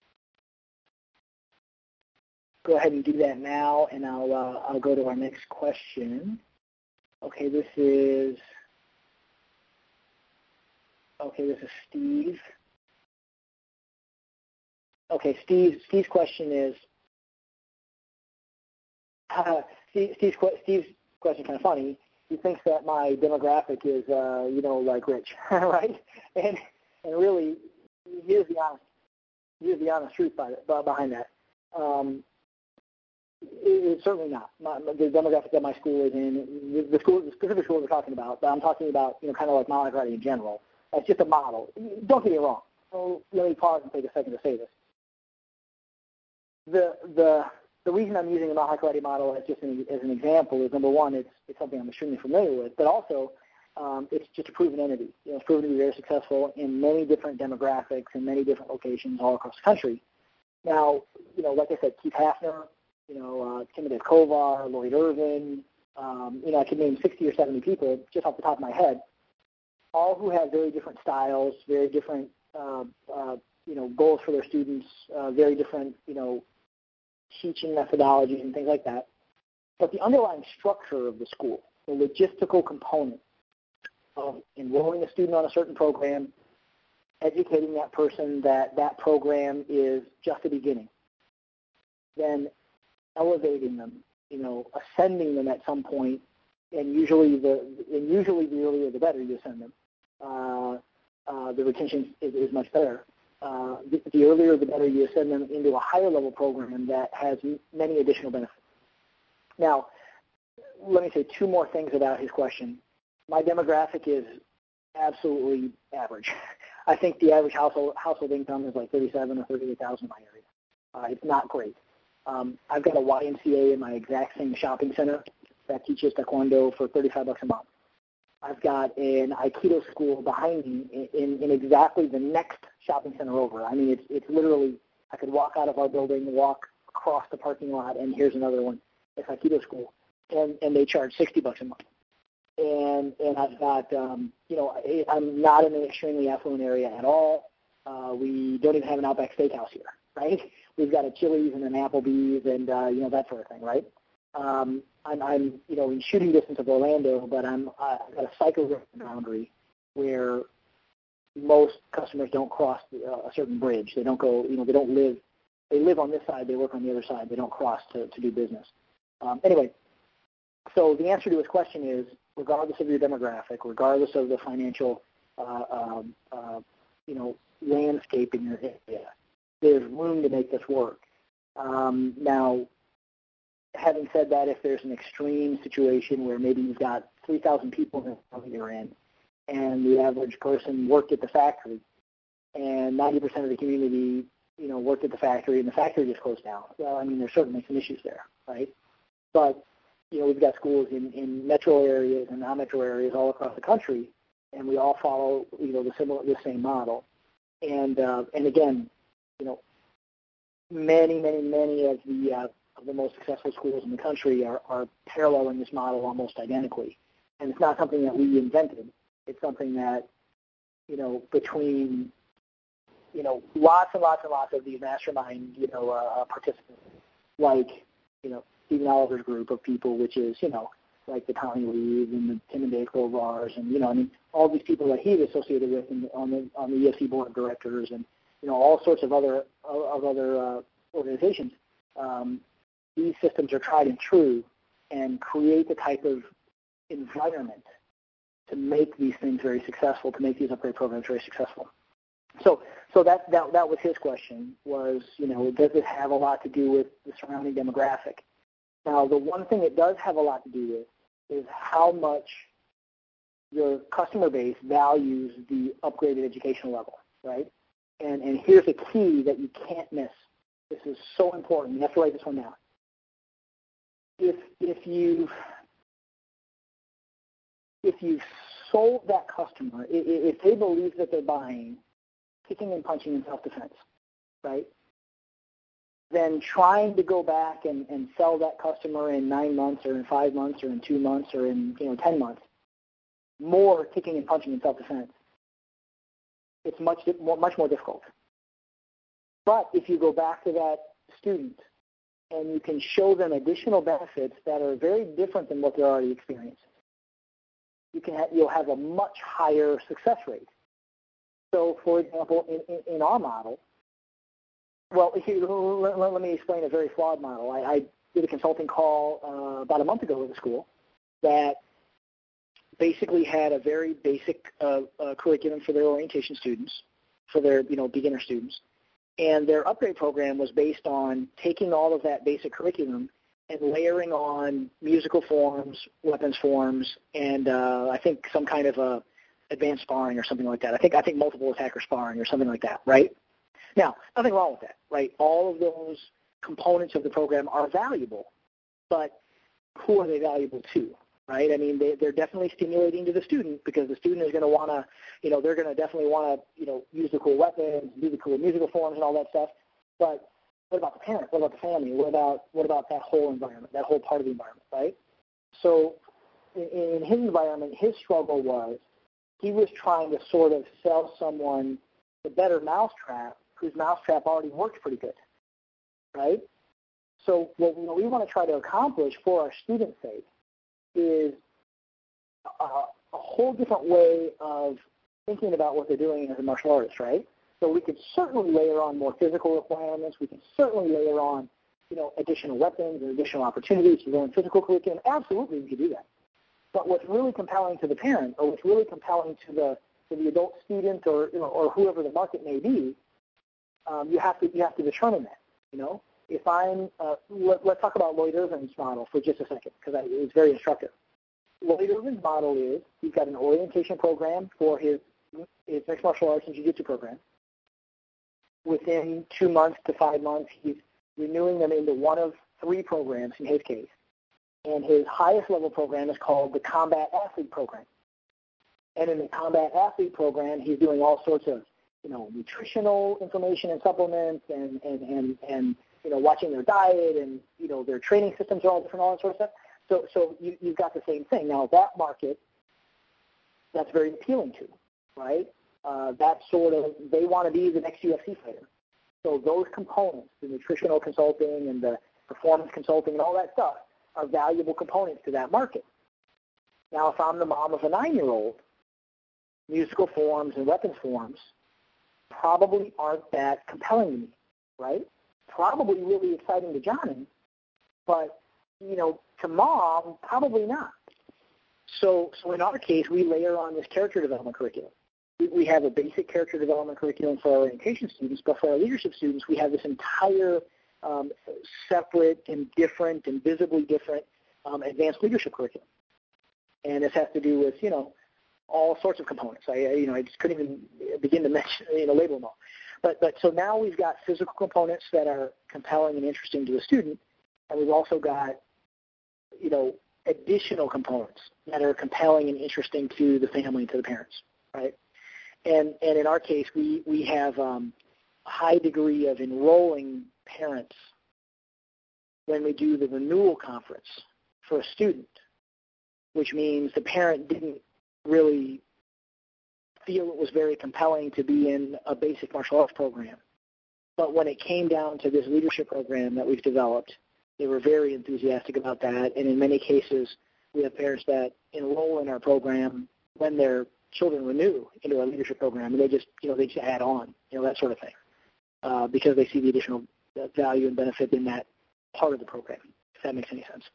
Go ahead and do that now, and I'll uh, I'll go to our next question. Okay, this is. Okay, this is Steve. Okay, Steve. Steve's question is. Uh, Steve, Steve's, Steve's question is kind of funny. He thinks that my demographic is, uh, you know, like rich, right? And and really, here's the honest, here's the honest truth by, by, behind that. Um, it, it's certainly not. My, the demographic that my school is in, the, the school, the specific school we're talking about, but I'm talking about, you know, kind of like Mount Karate in general. That's just a model. Don't get me wrong. So let me pause and take a second to say this. The the the reason I'm using the Mount Karate model as just an, as an example is, number one, it's it's something I'm extremely familiar with, but also um, it's just a proven entity. You know, it's proven to be very successful in many different demographics and many different locations all across the country. Now, you know, like I said, Keith Hafner, you know, uh, Timothy Kovar, Lloyd Irvin, um, you know, I could name sixty or seventy people just off the top of my head, all who have very different styles, very different, uh, uh, you know, goals for their students, uh, very different, you know, teaching methodologies and things like that. But the underlying structure of the school, the logistical component of enrolling a student on a certain program, educating that person that that program is just a beginning, then elevating them, you know, ascending them at some point, and usually the and usually the earlier the better you ascend them. Uh, uh, the retention is, is much better. Uh, the, the earlier the better you send them into a higher level program that has m- many additional benefits. Now, let me say two more things about his question. My demographic is absolutely average. I think the average household household income is like thirty-seven or thirty-eight thousand in my area. Uh, it's not great. Um, I've got a Y M C A in my exact same shopping center that teaches Taekwondo for thirty-five bucks a month. I've got an Aikido school behind me in, in, in exactly the next shopping center over. I mean, it's it's literally, I could walk out of our building, walk across the parking lot, and here's another one. It's Aikido school, and and they charge sixty bucks a month. And and I've got, um, you know, I, I'm not in an extremely affluent area at all. Uh, we don't even have an Outback Steakhouse here, right? We've got a Chili's and an Applebee's and uh, you know, that sort of thing, right? Um, I'm, I'm, you know, in shooting distance of Orlando, but I'm, uh, I've got a cycle boundary where most customers don't cross the, uh, a certain bridge. They don't go, you know, they don't live, they live on this side, they work on the other side. They don't cross to, to do business. Um, anyway, so the answer to his question is, regardless of your demographic, regardless of the financial, uh, um, uh, you know, landscape in your area, there's room to make this work. Um, now, having said that, if there's an extreme situation where maybe you've got three thousand people in the town you're in, and the average person worked at the factory, and ninety percent of the community, you know, worked at the factory, and the factory just closed down. Well, I mean, there's certainly some issues there, right? But, you know, we've got schools in, in metro areas and non-metro areas all across the country, and we all follow, you know, the similar, the same model. And uh, and again, you know, many, many, many of the uh, of the most successful schools in the country are, are paralleling this model almost identically. And it's not something that we invented. It's something that, you know, between you know, lots and lots and lots of these mastermind, you know, uh, participants, like, you know, Stephen Oliver's group of people, which is, you know, like the Tommy Reed and the Tim and Dave Kovars, and, you know, I mean, all these people that he's associated with in the, on the on the E F C board of directors, and, you know, all sorts of other of other uh, organizations. Um, these systems are tried and true, and create the type of environment to make these things very successful, to make these upgrade programs very successful. So, so that that that was his question. Was, you know, does it have a lot to do with the surrounding demographic? Now, the one thing it does have a lot to do with is how much your customer base values the upgraded educational level, right? And and here's a key that you can't miss. This is so important. You have to write this one down. If if you if you've sold that customer, if they believe that they're buying kicking and punching in self-defense, right? Then trying to go back and, and sell that customer in nine months or in five months or in two months or in, you know, ten months, more kicking and punching in self-defense, it's much, much more difficult. But if you go back to that student and you can show them additional benefits that are very different than what they're already experiencing, you can ha- you'll have a much higher success rate. So, for example, in, in, in our model, well, here, let, let me explain a very flawed model. I, I did a consulting call uh, about a month ago with a school that basically had a very basic uh, uh, curriculum for their orientation students, for their, you know, beginner students, and their upgrade program was based on taking all of that basic curriculum and layering on musical forms, weapons forms, and uh, I think some kind of a advanced sparring or something like that. I think I think multiple attacker sparring or something like that, right? Now, nothing wrong with that, right? All of those components of the program are valuable, but who are they valuable to, right? I mean, they, they're definitely stimulating to the student because the student is going to want to, you know, they're going to definitely want to, you know, use the cool weapons, do the cool musical forms and all that stuff. But what about the parent? What about the family? What about what about that whole environment, that whole part of the environment, right? So in, in his environment, his struggle was he was trying to sort of sell someone the better mousetrap whose mousetrap already works pretty good, right? So what we want to try to accomplish for our students' sake is a, a whole different way of thinking about what they're doing as a martial artist, right? So we could certainly layer on more physical requirements. We can certainly layer on, you know, additional weapons and additional opportunities to learn physical curriculum. Absolutely, we could do that. But what's really compelling to the parent, or what's really compelling to the to the adult student, or you know, or whoever the market may be, um, you have to you have to determine that. You know, if I'm uh, let, let's talk about Lloyd Irvin's model for just a second because it's very instructive. Lloyd Irvin's model is he's got an orientation program for his his mixed martial arts and jiu-jitsu program. Within two months to five months, he's renewing them into one of three programs in his case. And his highest level program is called the Combat Athlete Program. And in the Combat Athlete Program, he's doing all sorts of, you know, nutritional information and supplements and, and, and, and you know, watching their diet and, you know, their training systems are all different, all that sort of stuff. So, so you, you've got the same thing. Now, that market, that's very appealing to, right? Uh, that sort of, they want to be the next U F C fighter. So those components, the nutritional consulting and the performance consulting and all that stuff, are valuable components to that market. Now, if I'm the mom of a nine-year-old, musical forms and weapons forms probably aren't that compelling to me, right? Probably really exciting to Johnny, but, you know, to mom, probably not. So, so in our case, we layer on this character development curriculum. We, we have a basic character development curriculum for our orientation students, but for our leadership students, we have this entire Um, separate and different and visibly different um, advanced leadership curriculum. And this has to do with, you know, all sorts of components. I, you know, I just couldn't even begin to mention, you know, label them all. But, but so now we've got physical components that are compelling and interesting to the student, and we've also got, you know, additional components that are compelling and interesting to the family and to the parents, right? And, and in our case, we, we have um, a high degree of enrolling parents when we do the renewal conference for a student, which means the parent didn't really feel it was very compelling to be in a basic martial arts program. But when it came down to this leadership program that we've developed, they were very enthusiastic about that. And in many cases, we have parents that enroll in our program when their children renew into our leadership program, and they just, you know, they just add on, you know, that sort of thing, uh, because they see the additional value and benefit in that part of the program, if that makes any sense.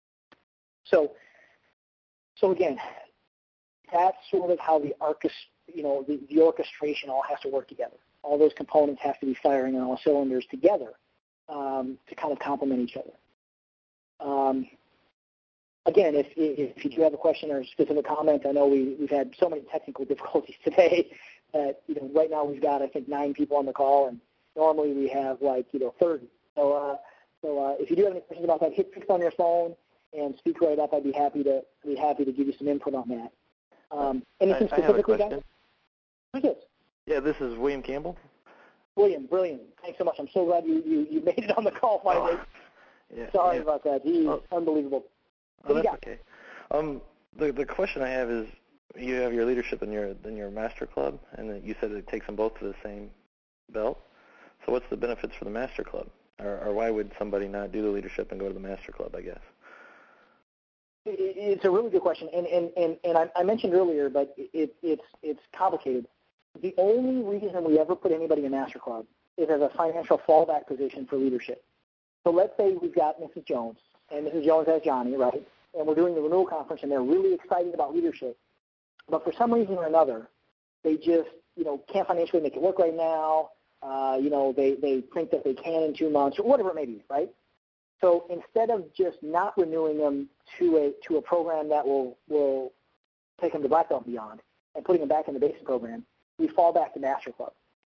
So, so again, that's sort of how the orchest, you know, the, the orchestration all has to work together. All those components have to be firing on all cylinders together um, to kind of complement each other. Um, again, if, if you do have a question or a specific comment, I know we, we've had so many technical difficulties today that, you know, right now we've got, I think, nine people on the call, and normally we have, like, you know, thirty. So, uh, so uh, if you do have any questions about that, hit fix on your phone and speak right up. I'd be happy to be happy to give you some input on that. Um, anything I, I specifically, have a question. guys? Yes. Yeah, this is William Campbell. William, brilliant. Thanks so much. I'm so glad you, you, you made it on the call finally. Oh, yeah, Sorry yeah. about that. Gee, oh. unbelievable. Oh, that's okay. Um, the the question I have is, you have your leadership in your in your master club, and then you said it takes them both to the same belt. So what's the benefits for the master club, or, or why would somebody not do the leadership and go to the master club? I guess. It's a really good question, and and and, and I, I mentioned earlier, but it, it's it's complicated. The only reason we ever put anybody in Master Club is as a financial fallback position for leadership. So let's say we've got Missus Jones, and Missus Jones has Johnny, right? And we're doing the renewal conference, and they're really excited about leadership. But for some reason or another, they just, you know, can't financially make it work right now. Uh, you know, they, they think that they can in two months, or whatever it may be, right? So instead of just not renewing them to a to a program that will, will take them to Black Belt and beyond and putting them back in the basic program, we fall back to Master Club.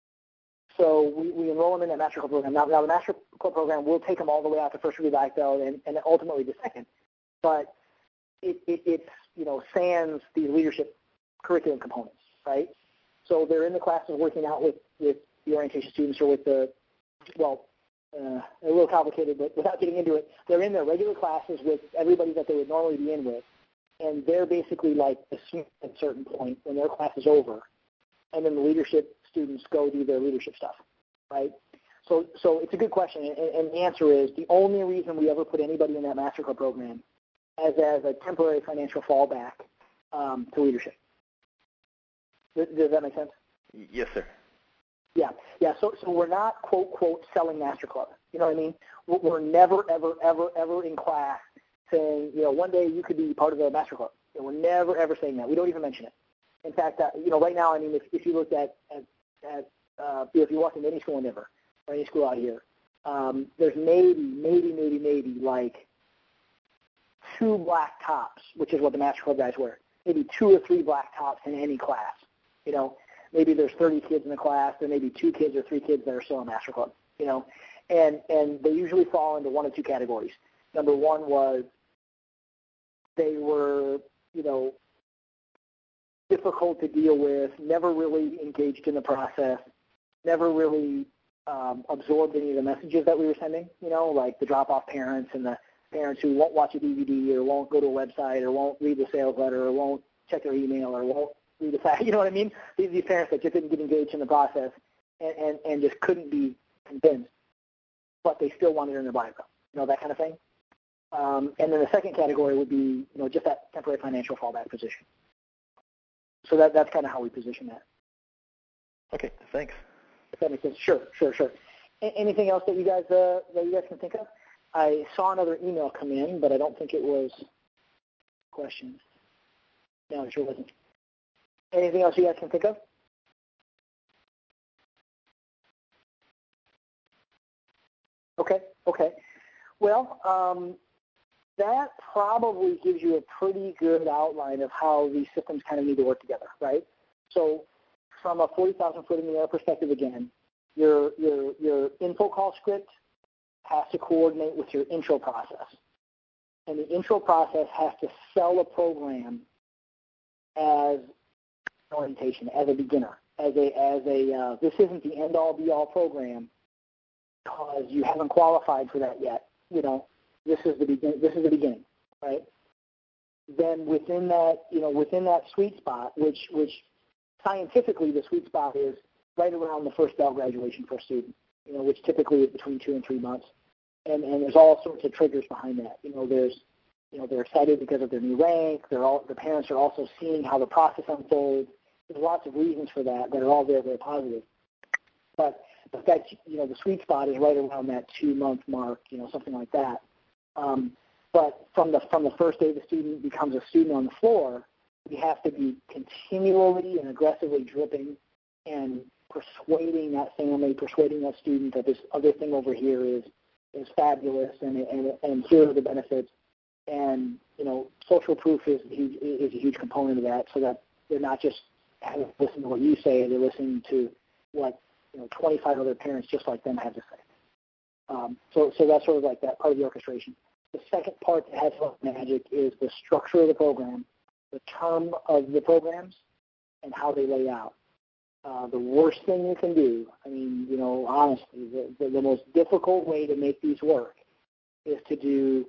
So we, we enroll them in that Master Club program. Now, now the Master Club program will take them all the way out to first degree Black Belt and, and ultimately to second. But it, it, it's, you know, sans the leadership curriculum components, right? So they're in the classes working out with, with the orientation students or with the, well, uh, a little complicated, but without getting into it, they're in their regular classes with everybody that they would normally be in with, and they're basically like the student at a certain point when their class is over, and then the leadership students go do their leadership stuff, right? So, so it's a good question, and, and the answer is the only reason we ever put anybody in that Master Club program as as a temporary financial fallback um, to leadership. Does, does that make sense? Yes, sir. Yeah, yeah. So, so we're not quote quote selling Master Club. You know what I mean? We're never, ever, ever, ever in class saying, you know, one day you could be part of the Master Club. You know, we're never, ever saying that. We don't even mention it. In fact, uh, you know, right now, I mean, if, if you looked at, at, at uh, if you walk into any school in Denver or any school out here, um, there's maybe, maybe, maybe, maybe like two black tops, which is what the Master Club guys wear. Maybe two or three black tops in any class. You know, maybe there's thirty kids in the class. There may be two kids or three kids that are still in Master Club. You know, and and they usually fall into one of two categories. Number one was they were, you know, difficult to deal with, never really engaged in the process, never really um, absorbed any of the messages that we were sending, you know, like the drop-off parents and the parents who won't watch a D V D or won't go to a website or won't read the sales letter or won't check their email or won't read the fact, you know what I mean? These, these parents that just didn't get engaged in the process and, and, and just couldn't be convinced, but they still wanted it in their Bible, you know, that kind of thing. Um, and then the second category would be, you know, just that temporary financial fallback position. So that that's kind of how we position that. Okay, thanks. If that makes sense. Sure, sure, sure. A- anything else that you guys uh, that you guys can think of? I saw another email come in, but I don't think it was a question. No, it sure wasn't. Anything else you guys can think of? Okay, okay. Well, um, that probably gives you a pretty good outline of how these systems kind of need to work together, right? So from a forty thousand foot in the air perspective again, your, your, your info call script has to coordinate with your intro process. And the intro process has to sell a program as orientation, as a beginner, as a, as a uh, this isn't the end-all, be-all program because you haven't qualified for that yet, you know. This is the begin. This is the beginning, right? Then within that, you know, within that sweet spot, which which scientifically, the sweet spot is right around the first bell graduation for a student, you know, which typically is between two and three months. And, and there's all sorts of triggers behind that. You know, there's, you know, they're excited because of their new rank. They're all, the parents are also seeing how the process unfolds. There's lots of reasons for that that are all very, very positive. But the fact, you know, the sweet spot is right around that two-month mark, you know, something like that. Um, but from the from the first day the student becomes a student on the floor, we have to be continually and aggressively dripping and persuading that family, persuading that student that this other thing over here is is fabulous, and and and here are the benefits. And you know, social proof is a huge, is a huge component of that, so that they're not just having to listen to what you say; they're listening to what you know twenty-five other parents just like them have to say. Um, so, so that's sort of like that part of the orchestration. The second part that has a lot of magic is the structure of the program, the term of the programs, and how they lay out. Uh, the worst thing you can do, I mean, you know, honestly, the, the, the most difficult way to make these work is to do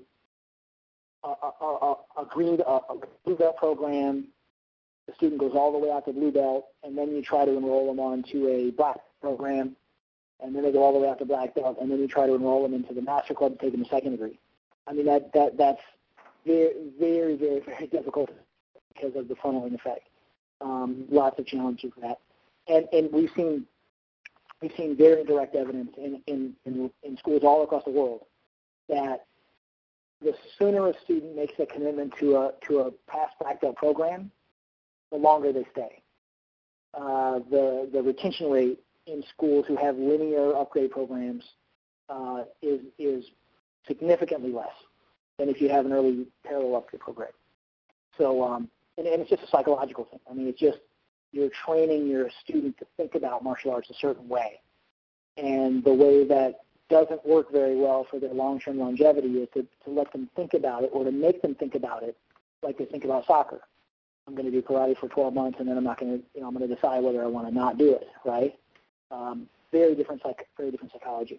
a, a, a, a green a, a blue belt program. The student goes all the way out to blue belt, and then you try to enroll them onto a black program, and then they go all the way out to black belt, and then you try to enroll them into the master club to take them to second degree. I mean, that, that that's very, very, very, very difficult because of the funneling effect. Um, lots of challenges with that. And, and we've seen we've seen very direct evidence in, in, in, in schools all across the world that the sooner a student makes a commitment to a to a past black belt program, the longer they stay. Uh, the the retention rate in schools who have linear upgrade programs uh, is is significantly less than if you have an early parallel upgrade program. So, um, and, and it's just a psychological thing. I mean, it's just you're training your student to think about martial arts a certain way. And the way that doesn't work very well for their long-term longevity is to, to let them think about it or to make them think about it like they think about soccer. I'm going to do karate for twelve months, and then I'm not going to, you know, I'm going to decide whether I want to not do it, right? Um, very different psych, very different psychology.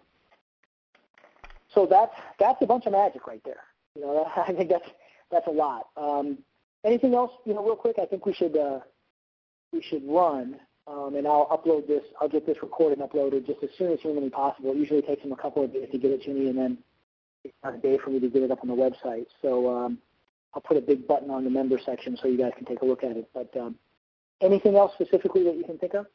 So that's that's a bunch of magic right there. You know, I think that's that's a lot. Um, anything else? You know, real quick, I think we should uh, we should run, um, and I'll upload this. I'll get this recorded and uploaded just as soon as humanly possible. It usually takes them a couple of days to get it to me, and then it's not a day for me to get it up on the website. So um, I'll put a big button on the member section so you guys can take a look at it. But um, anything else specifically that you can think of?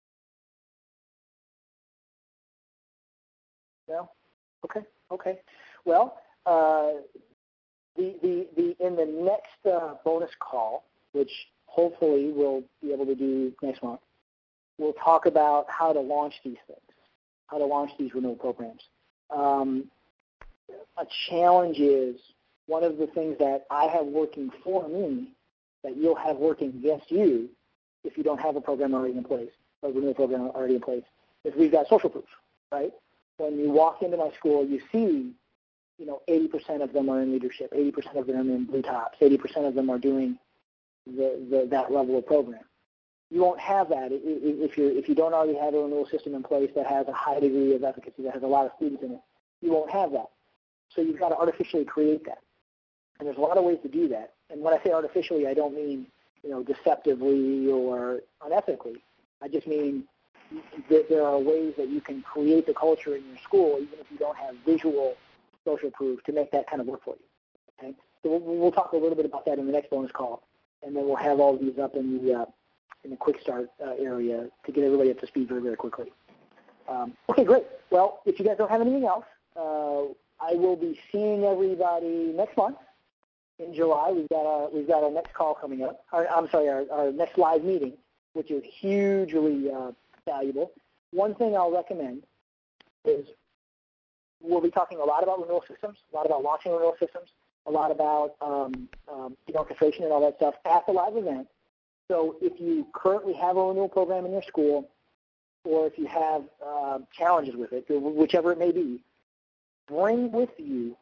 No? Okay. Okay. Well, uh, the, the, the, in the next uh, bonus call, which hopefully we'll be able to do next month, we'll talk about how to launch these things, how to launch these renewal programs. Um, a challenge is one of the things that I have working for me that you'll have working against you if you don't have a program already in place, a renewal program already in place, is we've got social proof, right? When you walk into my school, you see, you know, eighty percent of them are in leadership, eighty percent of them are in blue tops, eighty percent of them are doing the, the, that level of program. You won't have that if you if you don't already have a renewal system in place that has a high degree of efficacy, that has a lot of students in it. You won't have that. So you've got to artificially create that. And there's a lot of ways to do that. And when I say artificially, I don't mean, you know, deceptively or unethically. I just mean that there are ways that you can create the culture in your school, even if you don't have visual social proof, to make that kind of work for you. Okay? So we'll, we'll talk a little bit about that in the next bonus call, and then we'll have all these up in the uh, in the quick start uh, area to get everybody up to speed very, very quickly. Um, okay, great. Well, if you guys don't have anything else, uh, I will be seeing everybody next month. In July, we've got our we've got our next call coming up. Our, I'm sorry, our, our next live meeting, which is hugely uh, valuable. One thing I'll recommend is we'll be talking a lot about renewal systems, a lot about launching renewal systems, a lot about um, um, orchestration and all that stuff at the live event. So if you currently have a renewal program in your school, or if you have uh, challenges with it, whichever it may be, bring with you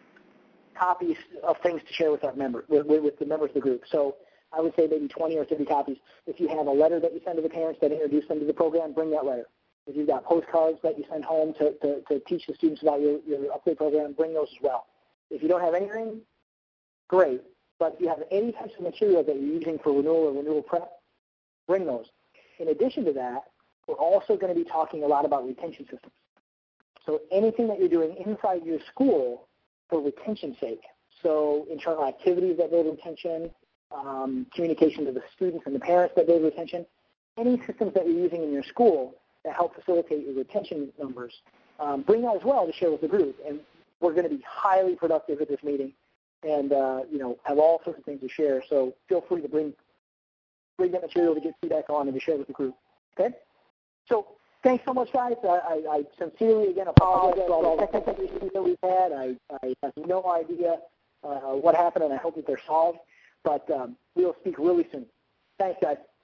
copies of things to share with our members, with, with the members of the group. So I would say maybe twenty or thirty copies. If you have a letter that you send to the parents that introduce them to the program, bring that letter. If you've got postcards that you send home to, to, to teach the students about your, your upgrade program, bring those as well. If you don't have anything, great. But if you have any types of material that you're using for renewal or renewal prep, bring those. in addition to that, we're also going to be talking a lot about retention systems. So anything that you're doing inside your school for retention's sake. So internal activities that build retention, um, communication to the students and the parents that build retention, any systems that you're using in your school that help facilitate your retention numbers, um, bring that as well to share with the group. And we're going to be highly productive at this meeting and, uh, you know, have all sorts of things to share. So feel free to bring, bring that material to get feedback on and to share with the group. Okay? So thanks so much, guys. I, I, I sincerely, again, apologize for all the technical issues that we've had. I, I have no idea uh, what happened, and I hope that they're solved. But um, we'll speak really soon. Thanks, guys.